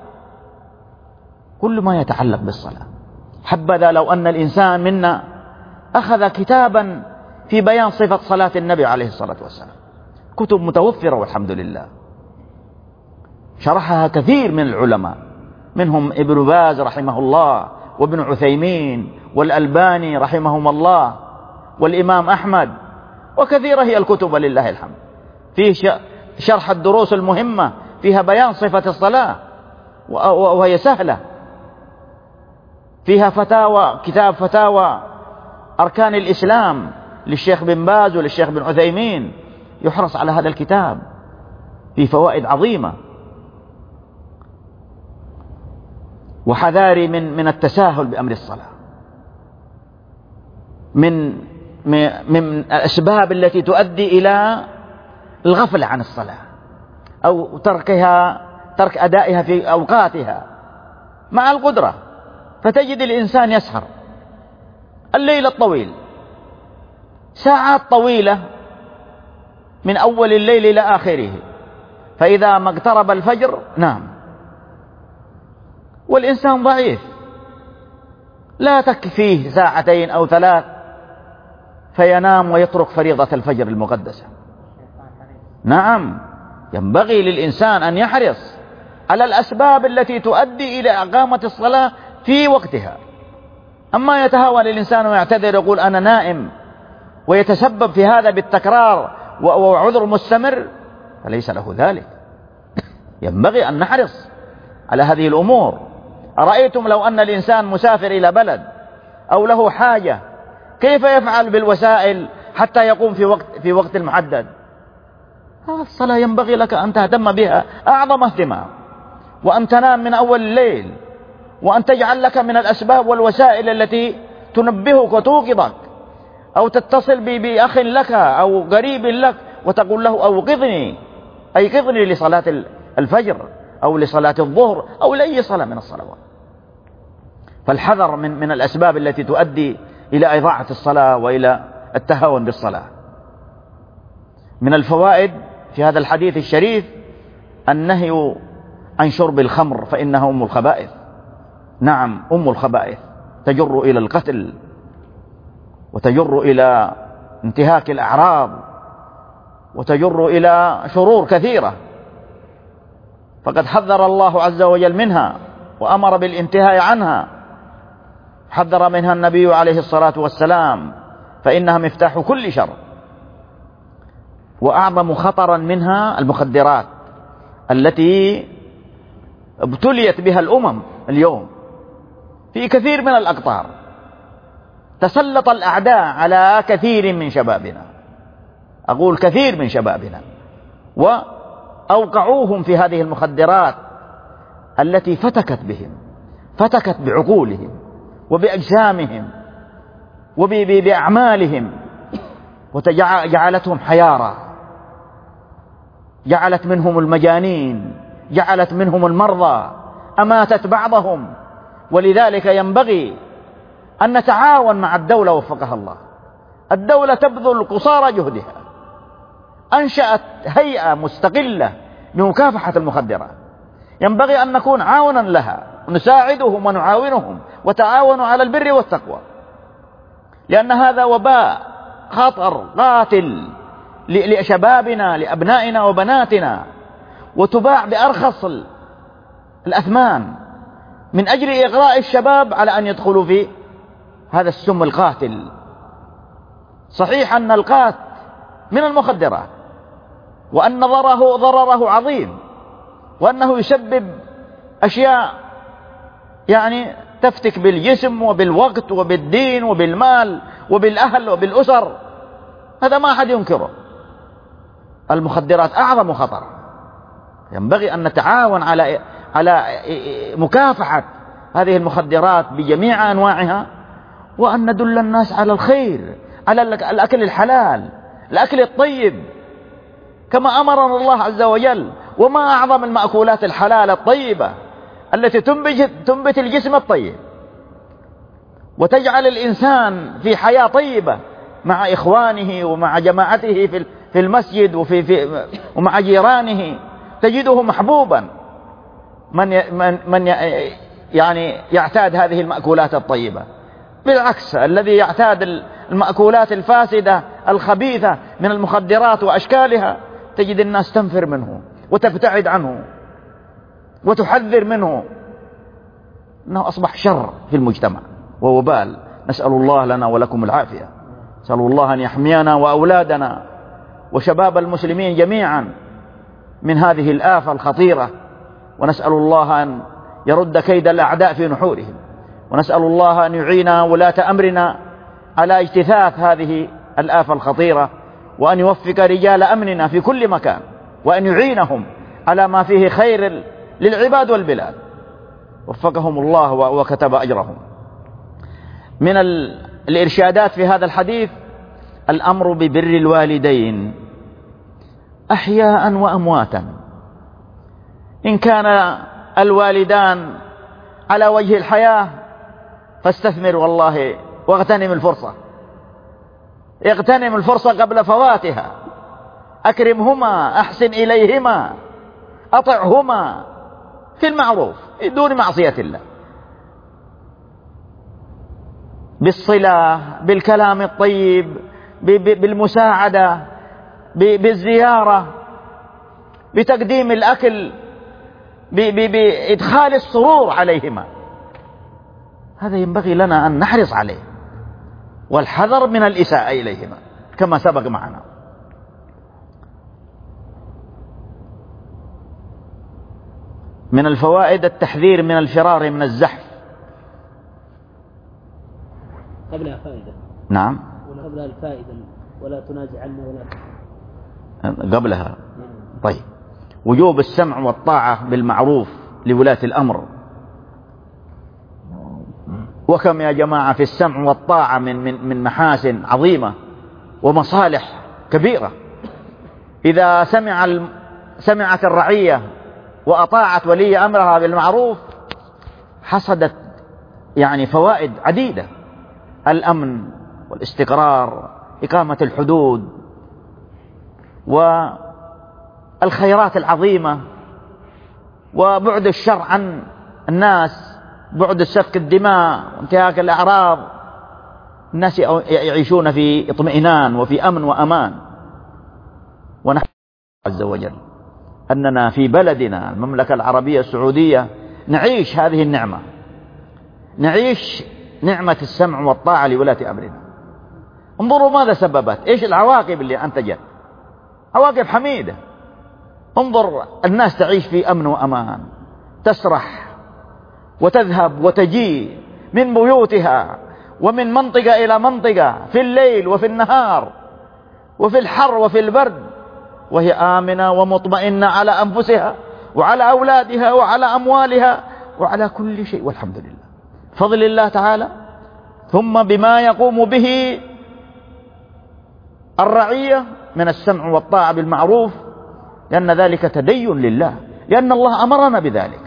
كل ما يتعلق بالصلاة. حبذا لو أن الإنسان منا أخذ كتابا في بيان صفة صلاة النبي عليه الصلاة والسلام، كتب متوفرة والحمد لله، شرحها كثير من العلماء، منهم ابن باز رحمه الله، وابن عثيمين، والألباني رحمهم الله، والإمام أحمد، وكثيرة هي الكتب لله الحمد، فيه شرح الدروس المهمة فيها بيان صفة الصلاة وهي سهلة، فيها فتاوى، كتاب فتاوى أركان الإسلام للشيخ بن باز وللشيخ بن عثيمين، يحرص على هذا الكتاب، فيه فوائد عظيمة. وحذاري من من التساهل بأمر الصلاة، من من الأسباب التي تؤدي إلى الغفلة عن الصلاة أو تركها، ترك أدائها في أوقاتها مع القدرة. فتجد الإنسان يسهر الليل الطويل ساعات طويلة من أول الليل إلى آخره، فإذا ما اقترب الفجر نام، والإنسان ضعيف لا تكفيه ساعتين أو ثلاث فينام ويترك فريضة الفجر المقدسة. نعم، ينبغي للإنسان أن يحرص على الأسباب التي تؤدي إلى إقامة الصلاة في وقتها. أما يتهاون الإنسان ويعتذر يقول أنا نائم ويتسبب في هذا بالتكرار وعذر مستمر فليس له ذلك. ينبغي أن نحرص على هذه الأمور. أرأيتم لو أن الإنسان مسافر إلى بلد أو له حاجة كيف يفعل بالوسائل حتى يقوم في وقت في وقت المحدد؟ الصلاة ينبغي لك أن تهتم بها أعظم اهتمام، وأن تنام من أول الليل، وأن تجعل لك من الأسباب والوسائل التي تنبهك وتوقظك، أو تتصل بأخ لك أو قريب لك وتقول له أوقظني، أيقظني لصلاة الفجر أو لصلاة الظهر أو لأي صلاة من الصلوات. فالحذر من من الأسباب التي تؤدي إلى إضاعة الصلاة وإلى التهاون بالصلاة. من الفوائد في هذا الحديث الشريف النهي عن شرب الخمر فإنها أم الخبائث. نعم، أم الخبائث، تجر إلى القتل وتجر إلى انتهاك الأعراض وتجر إلى شرور كثيرة، فقد حذر الله عز وجل منها وأمر بالانتهاء عنها، حذر منها النبي عليه الصلاة والسلام، فإنها مفتاح كل شر. وأعظم خطرا منها المخدرات التي ابتليت بها الأمم اليوم في كثير من الأقطار. تسلط الأعداء على كثير من شبابنا، أقول كثير من شبابنا، وأوقعوهم في هذه المخدرات التي فتكت بهم، فتكت بعقولهم وبأجسامهم وبأعمالهم، وجعلتهم حيارى، جعلت منهم المجانين، جعلت منهم المرضى، أماتت بعضهم. ولذلك ينبغي أن نتعاون مع الدولة وفقها الله. الدولة تبذل قصارى جهدها، أنشأت هيئة مستقلة لمكافحة المخدرات، ينبغي أن نكون عاونا لها، نساعدهم ونعاونهم، وتعاونوا على البر والتقوى، لأن هذا وباء خطر قاتل لشبابنا لأبنائنا وبناتنا، وتباع بأرخص الأثمان من أجل إغراء الشباب على أن يدخلوا في هذا السم القاتل. صحيح أن القات من المخدرات، وأن ضرره ضرره عظيم، وأنه يسبب أشياء يعني تفتك بالجسم وبالوقت وبالدين وبالمال وبالأهل وبالأسر، هذا ما أحد ينكره. المخدرات أعظم خطر، ينبغي أن نتعاون على على مكافحة هذه المخدرات بجميع أنواعها، وأن ندل الناس على الخير، على الأكل الحلال، الأكل الطيب، كما أمرنا الله عز وجل. وما أعظم المأكولات الحلال الطيبة التي تنبت تنبت الجسم الطيب وتجعل الإنسان في حياة طيبة مع إخوانه ومع جماعته في في المسجد وفي في ومع جيرانه، تجده محبوبا من من من يعني يعتاد هذه المأكولات الطيبة. بالعكس، الذي يعتاد المأكولات الفاسدة الخبيثة من المخدرات وأشكالها تجد الناس تنفر منه وتبتعد عنه وتحذر منه، إنه أصبح شر في المجتمع ووبال. نسأل الله لنا ولكم العافية. نسأل الله أن يحمينا وأولادنا وشباب المسلمين جميعا من هذه الآفة الخطيرة، ونسأل الله أن يرد كيد الأعداء في نحورهم، ونسأل الله أن يعين ولاة أمرنا على اجتثاث هذه الآفة الخطيرة، وأن يوفق رجال أمننا في كل مكان، وأن يعينهم على ما فيه خير للعباد والبلاد. وفقهم الله وكتب أجرهم. من الإرشادات في هذا الحديث الأمر ببر الوالدين أحياء وأمواتا. إن كان الوالدان على وجه الحياة فاستثمر والله واغتنم الفرصة، اغتنم الفرصة قبل فواتها، أكرمهما، أحسن إليهما، أطعهما في المعروف دون معصية الله، بالصلة، بالكلام الطيب، بالمساعدة، بالزيارة، بتقديم الأكل، بإدخال السرور عليهما. هذا ينبغي لنا أن نحرص عليه، والحذر من الإساءة إليهما كما سبق معنا. من الفوائد التحذير من الفرار من الزحف. قبلها فائدة. نعم. قبلها الفائدة ولا تنازعن ولا. قبلها. طيب. وجوب السمع والطاعة بالمعروف لولاة الأمر. وكم يا جماعة في السمع والطاعة من من من محاسن عظيمة ومصالح كبيرة. إذا سمع سمعت الرعية وأطاعت ولي أمرها بالمعروف حصدت يعني فوائد عديدة: الأمن والاستقرار، إقامة الحدود، والخيرات العظيمة، وبعد الشر عن الناس، بعد السفك الدماء وانتهاك الأعراض. الناس يعيشون في اطمئنان وفي أمن وأمان. ونحن عز وجل أننا في بلدنا المملكة العربية السعودية نعيش هذه النعمة، نعيش نعمة السمع والطاعة لولاة أمرنا. انظروا ماذا سببت، إيش العواقب اللي أنتجت، عواقب حميدة. انظر الناس تعيش في أمن وأمان، تسرح وتذهب وتجي من بيوتها ومن منطقة إلى منطقة في الليل وفي النهار وفي الحر وفي البرد، وهي آمنة ومطمئنة على أنفسها وعلى أولادها وعلى أموالها وعلى كل شيء، والحمد لله، فضل الله تعالى. ثم بما يقوم به الرعية من السمع والطاعة بالمعروف، لأن ذلك تدين لله، لأن الله أمرنا بذلك.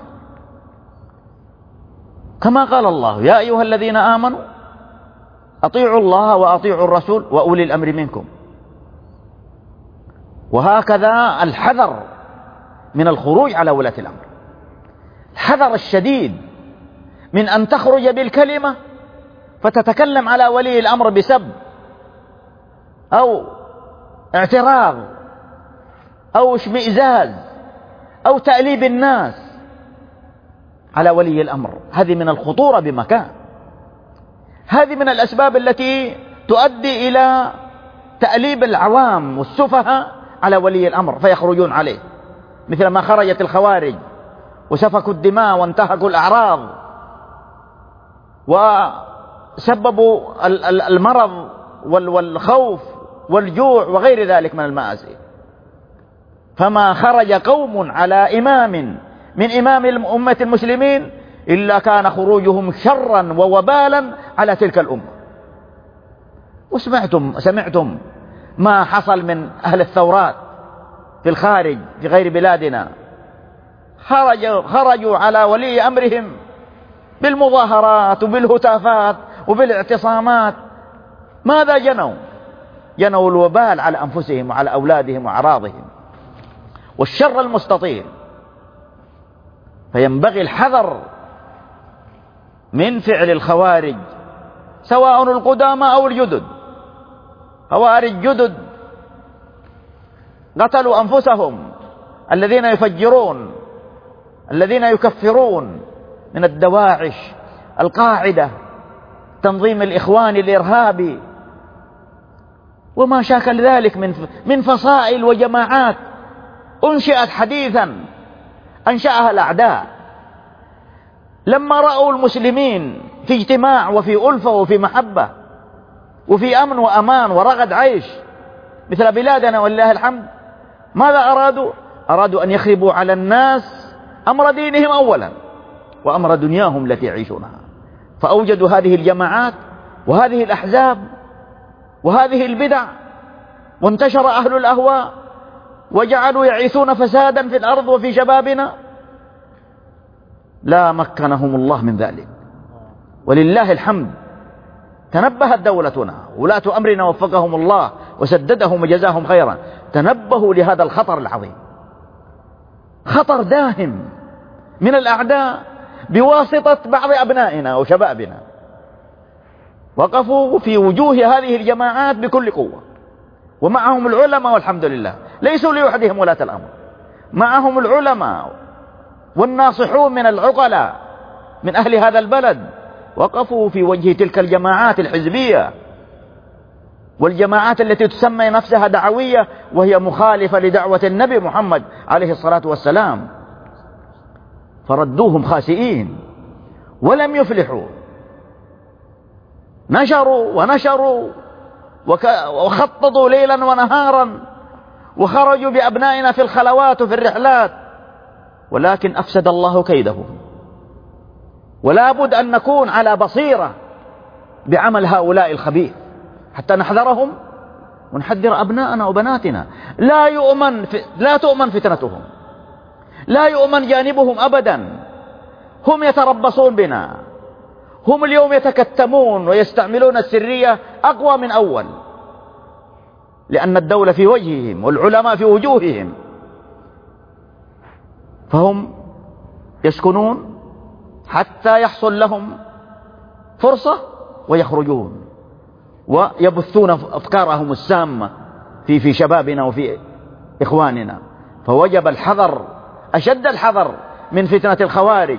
كما قال الله: يا أيها الذين آمنوا أطيعوا الله وأطيعوا الرسول وأولي الأمر منكم. وهكذا الحذر من الخروج على ولاة الأمر، الحذر الشديد من أن تخرج بالكلمة فتتكلم على ولي الأمر بسب أو اعتراض أو اشمئزاز أو تأليب الناس على ولي الأمر. هذه من الخطورة بمكان، هذه من الأسباب التي تؤدي إلى تأليب العوام والسفهاء على ولي الأمر فيخرجون عليه، مثل ما خرجت الخوارج وسفكوا الدماء وانتهكوا الأعراض وسببوا المرض والخوف والجوع وغير ذلك من المآسي. فما خرج قوم على إمام من إمام أمة المسلمين إلا كان خروجهم شرا ووبالا على تلك الأمة. وسمعتم سمعتم ما حصل من أهل الثورات في الخارج في غير بلادنا، خرجوا, خرجوا على ولي أمرهم بالمظاهرات وبالهتافات وبالاعتصامات. ماذا جنوا؟ جنوا الوبال على أنفسهم وعلى أولادهم وأعراضهم والشر المستطيل. فينبغي الحذر من فعل الخوارج، سواء القدامى أو الجدد. خوارج جدد قتلوا أنفسهم، الذين يفجرون، الذين يكفرون من الدواعش، القاعدة، تنظيم الإخوان الإرهابي، وما شاكل ذلك من من فصائل وجماعات أنشئت حديثا أنشأها الأعداء. لما رأوا المسلمين في اجتماع وفي ألفة وفي محبة وفي أمن وأمان ورغد عيش مثل بلادنا ولله الحمد، ماذا أرادوا؟ أرادوا أن يخربوا على الناس أمر دينهم أولا وأمر دنياهم التي يعيشونها، فأوجدوا هذه الجماعات وهذه الأحزاب وهذه البدع، وانتشر أهل الأهواء وجعلوا يعيثون فسادا في الأرض وفي شبابنا. لا مكنهم الله من ذلك، ولله الحمد تنبهت دولتنا، ولاة أمرنا وفقهم الله وسددهم وجزاهم خيرا، تنبهوا لهذا الخطر العظيم، خطر داهم من الأعداء بواسطة بعض أبنائنا وشبابنا. وقفوا في وجوه هذه الجماعات بكل قوة، ومعهم العلماء والحمد لله، ليسوا لوحدهم ولاة الأمر، معهم العلماء والناصحون من العقلاء من أهل هذا البلد، وقفوا في وجه تلك الجماعات الحزبية والجماعات التي تسمى نفسها دعوية وهي مخالفة لدعوة النبي محمد عليه الصلاة والسلام، فردوهم خاسئين ولم يفلحوا. نشروا ونشروا وخططوا ليلا ونهارا وخرجوا بأبنائنا في الخلوات وفي الرحلات، ولكن أفسد الله كيدهم. ولا بد أن نكون على بصيرة بعمل هؤلاء الخبيث حتى نحذرهم ونحذر أبناءنا وبناتنا. لا يؤمن لا تؤمن فتنتهم، لا يؤمن جانبهم أبدا. هم يتربصون بنا، هم اليوم يتكتمون ويستعملون السرية أقوى من أول، لأن الدولة في وجههم والعلماء في وجوههم، فهم يسكنون حتى يحصل لهم فرصة ويخرجون ويبثون أفكارهم السامة في في شبابنا وفي إخواننا. فوجب الحذر أشد الحذر من فتنة الخوارج،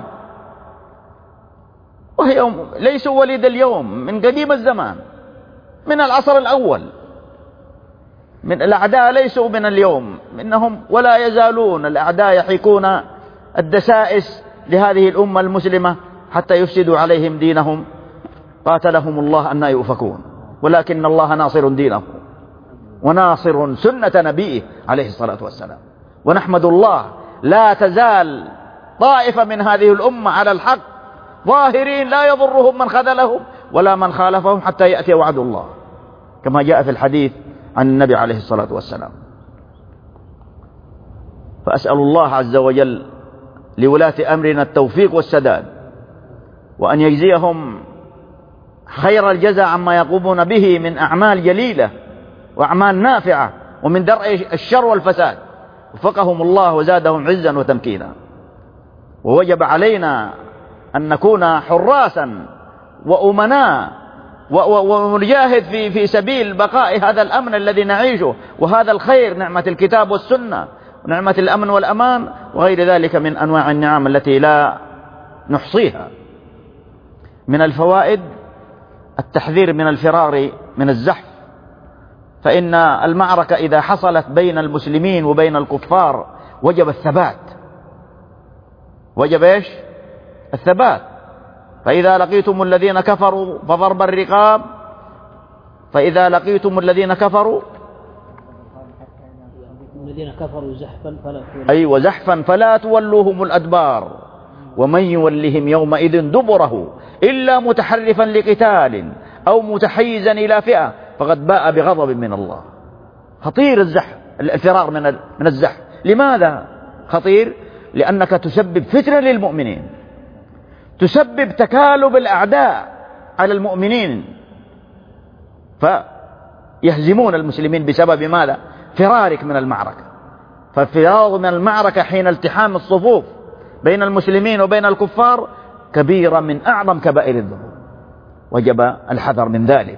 وهي ليسوا وليد اليوم، من قديم الزمان، من العصر الأول. من الأعداء ليسوا من اليوم، إنهم ولا يزالون الأعداء يحيكون الدسائس لهذه الأمة المسلمة حتى يفسدوا عليهم دينهم، قاتلهم الله أن يؤفكون. ولكن الله ناصر دينه وناصر سنة نبيه عليه الصلاة والسلام. ونحمد الله لا تزال طائفة من هذه الأمة على الحق ظاهرين، لا يضرهم من خذلهم ولا من خالفهم حتى يأتي وعد الله، كما جاء في الحديث عن النبي عليه الصلاة والسلام. فأسأل الله عز وجل لولاة أمرنا التوفيق والسداد، وأن يجزيهم خير الجزاء عما يقومون به من أعمال جليلة وأعمال نافعة ومن درء الشر والفساد. وفقهم الله وزادهم عزا وتمكينا. ووجب علينا أن نكون حراسا وأمناء ونجاهد في في سبيل بقاء هذا الأمن الذي نعيشه وهذا الخير، نعمة الكتاب والسنة ونعمة الأمن والأمان وغير ذلك من أنواع النعم التي لا نحصيها. من الفوائد التحذير من الفرار من الزحف، فإن المعركة إذا حصلت بين المسلمين وبين الكفار وجب الثبات، وجب إيش؟ الثبات. فإذا لقيتم الذين كفروا فضرب الرقاب، فإذا لقيتم الذين كفروا الذين كفروا زحفا فلا أيوة زحفا فلا تولوهم الأدبار ومن يولهم يومئذ دبره إلا متحرفا لقتال أو متحيزا إلى فئة فقد باء بغضب من الله. خطير الزحف، الفرار من من الزحف. لماذا خطير؟ لأنك تسبب فتنة للمؤمنين، تسبب تكالب الأعداء على المؤمنين فيهزمون المسلمين بسبب ماذا؟ فرارك من المعركة. فالفرار من المعركة حين التحام الصفوف بين المسلمين وبين الكفار كبيرة من أعظم كبائر الذنوب، وجب الحذر من ذلك.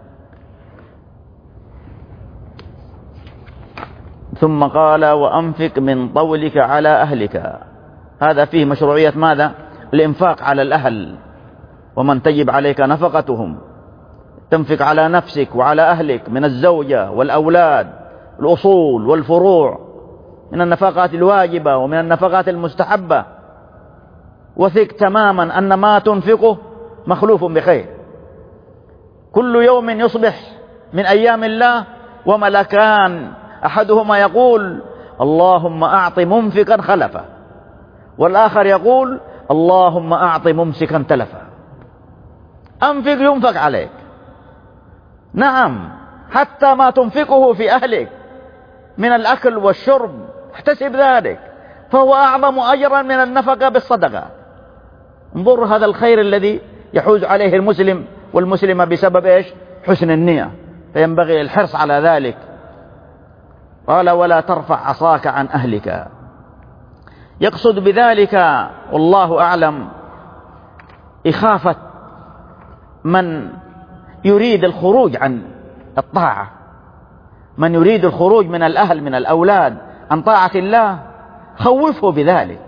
ثم قال وأنفق من طولك على أهلك. هذا فيه مشروعية ماذا؟ الإنفاق على الأهل، ومن تجب عليك نفقتهم تنفق على نفسك وعلى أهلك من الزوجة والأولاد، الأصول والفروع، من النفقات الواجبة ومن النفقات المستحبة، وثق تماما أن ما تنفقه مخلوف بخير. كل يوم يصبح من أيام الله وملكان أحدهما يقول اللهم أعط منفقا خلفا، والآخر يقول اللهم أعط ممسكا تلفا. أنفق ينفق عليك، نعم، حتى ما تنفقه في أهلك من الأكل والشرب احتسب ذلك، فهو أعظم أجرا من النفقة بالصدقة. انظر هذا الخير الذي يحوز عليه المسلم والمسلمة بسبب إيش؟ حسن النية، فينبغي الحرص على ذلك. قال ولا ترفع عصاك عن أهلك، يقصد بذلك والله أعلم إخافة من يريد الخروج عن الطاعة، من يريد الخروج من الأهل من الأولاد عن طاعة الله خوفه بذلك.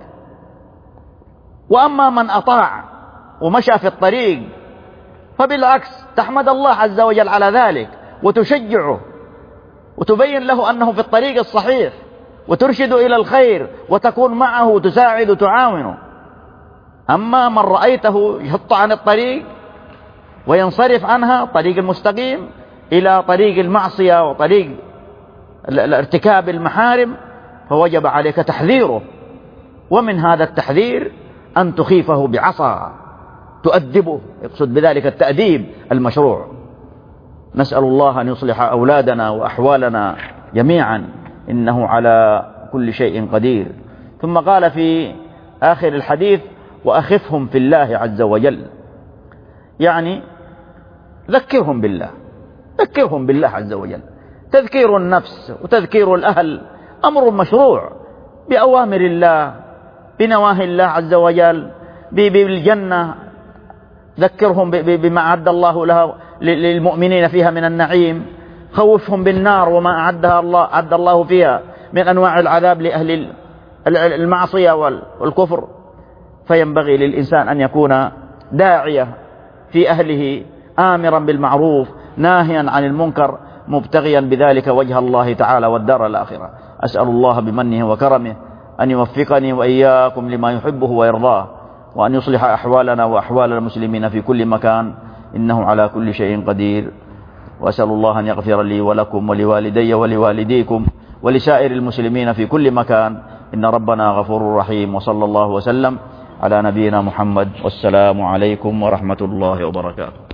وأما من أطاع ومشى في الطريق فبالعكس تحمد الله عز وجل على ذلك وتشجعه وتبين له أنه في الطريق الصحيح وترشد إلى الخير وتكون معه وتساعد وتعاونه. أما من رأيته يحط عن الطريق وينصرف عنها طريق المستقيم إلى طريق المعصية وطريق الارتكاب المحارم فوجب عليك تحذيره، ومن هذا التحذير أن تخيفه بعصا تؤدبه، يقصد بذلك التأديب المشروع. نسأل الله أن يصلح أولادنا وأحوالنا جميعا، إنه على كل شيء قدير. ثم قال في آخر الحديث وأخفهم في الله عز وجل، يعني ذكرهم بالله، ذكرهم بالله عز وجل. تذكير النفس وتذكير الأهل أمر مشروع بأوامر الله بنواهي الله عز وجل، بالجنة ذكرهم بما أعد الله لها للمؤمنين فيها من النعيم، خوفهم بالنار وما أعدها الله أعد الله فيها من أنواع العذاب لأهل المعصية والكفر. فينبغي للإنسان أن يكون داعية في أهله آمرا بالمعروف ناهيا عن المنكر مبتغيا بذلك وجه الله تعالى والدار الآخرة. أسأل الله بمنه وكرمه أن يوفقني وإياكم لما يحبه ويرضاه، وأن يصلح أحوالنا وأحوال المسلمين في كل مكان، إنه على كل شيء قدير. وأسأل الله أن يغفر لي ولكم ولوالدي ولوالديكم ولسائر المسلمين في كل مكان، إن ربنا غفور رحيم. وصلى الله وسلم على نبينا محمد، والسلام عليكم ورحمة الله وبركاته.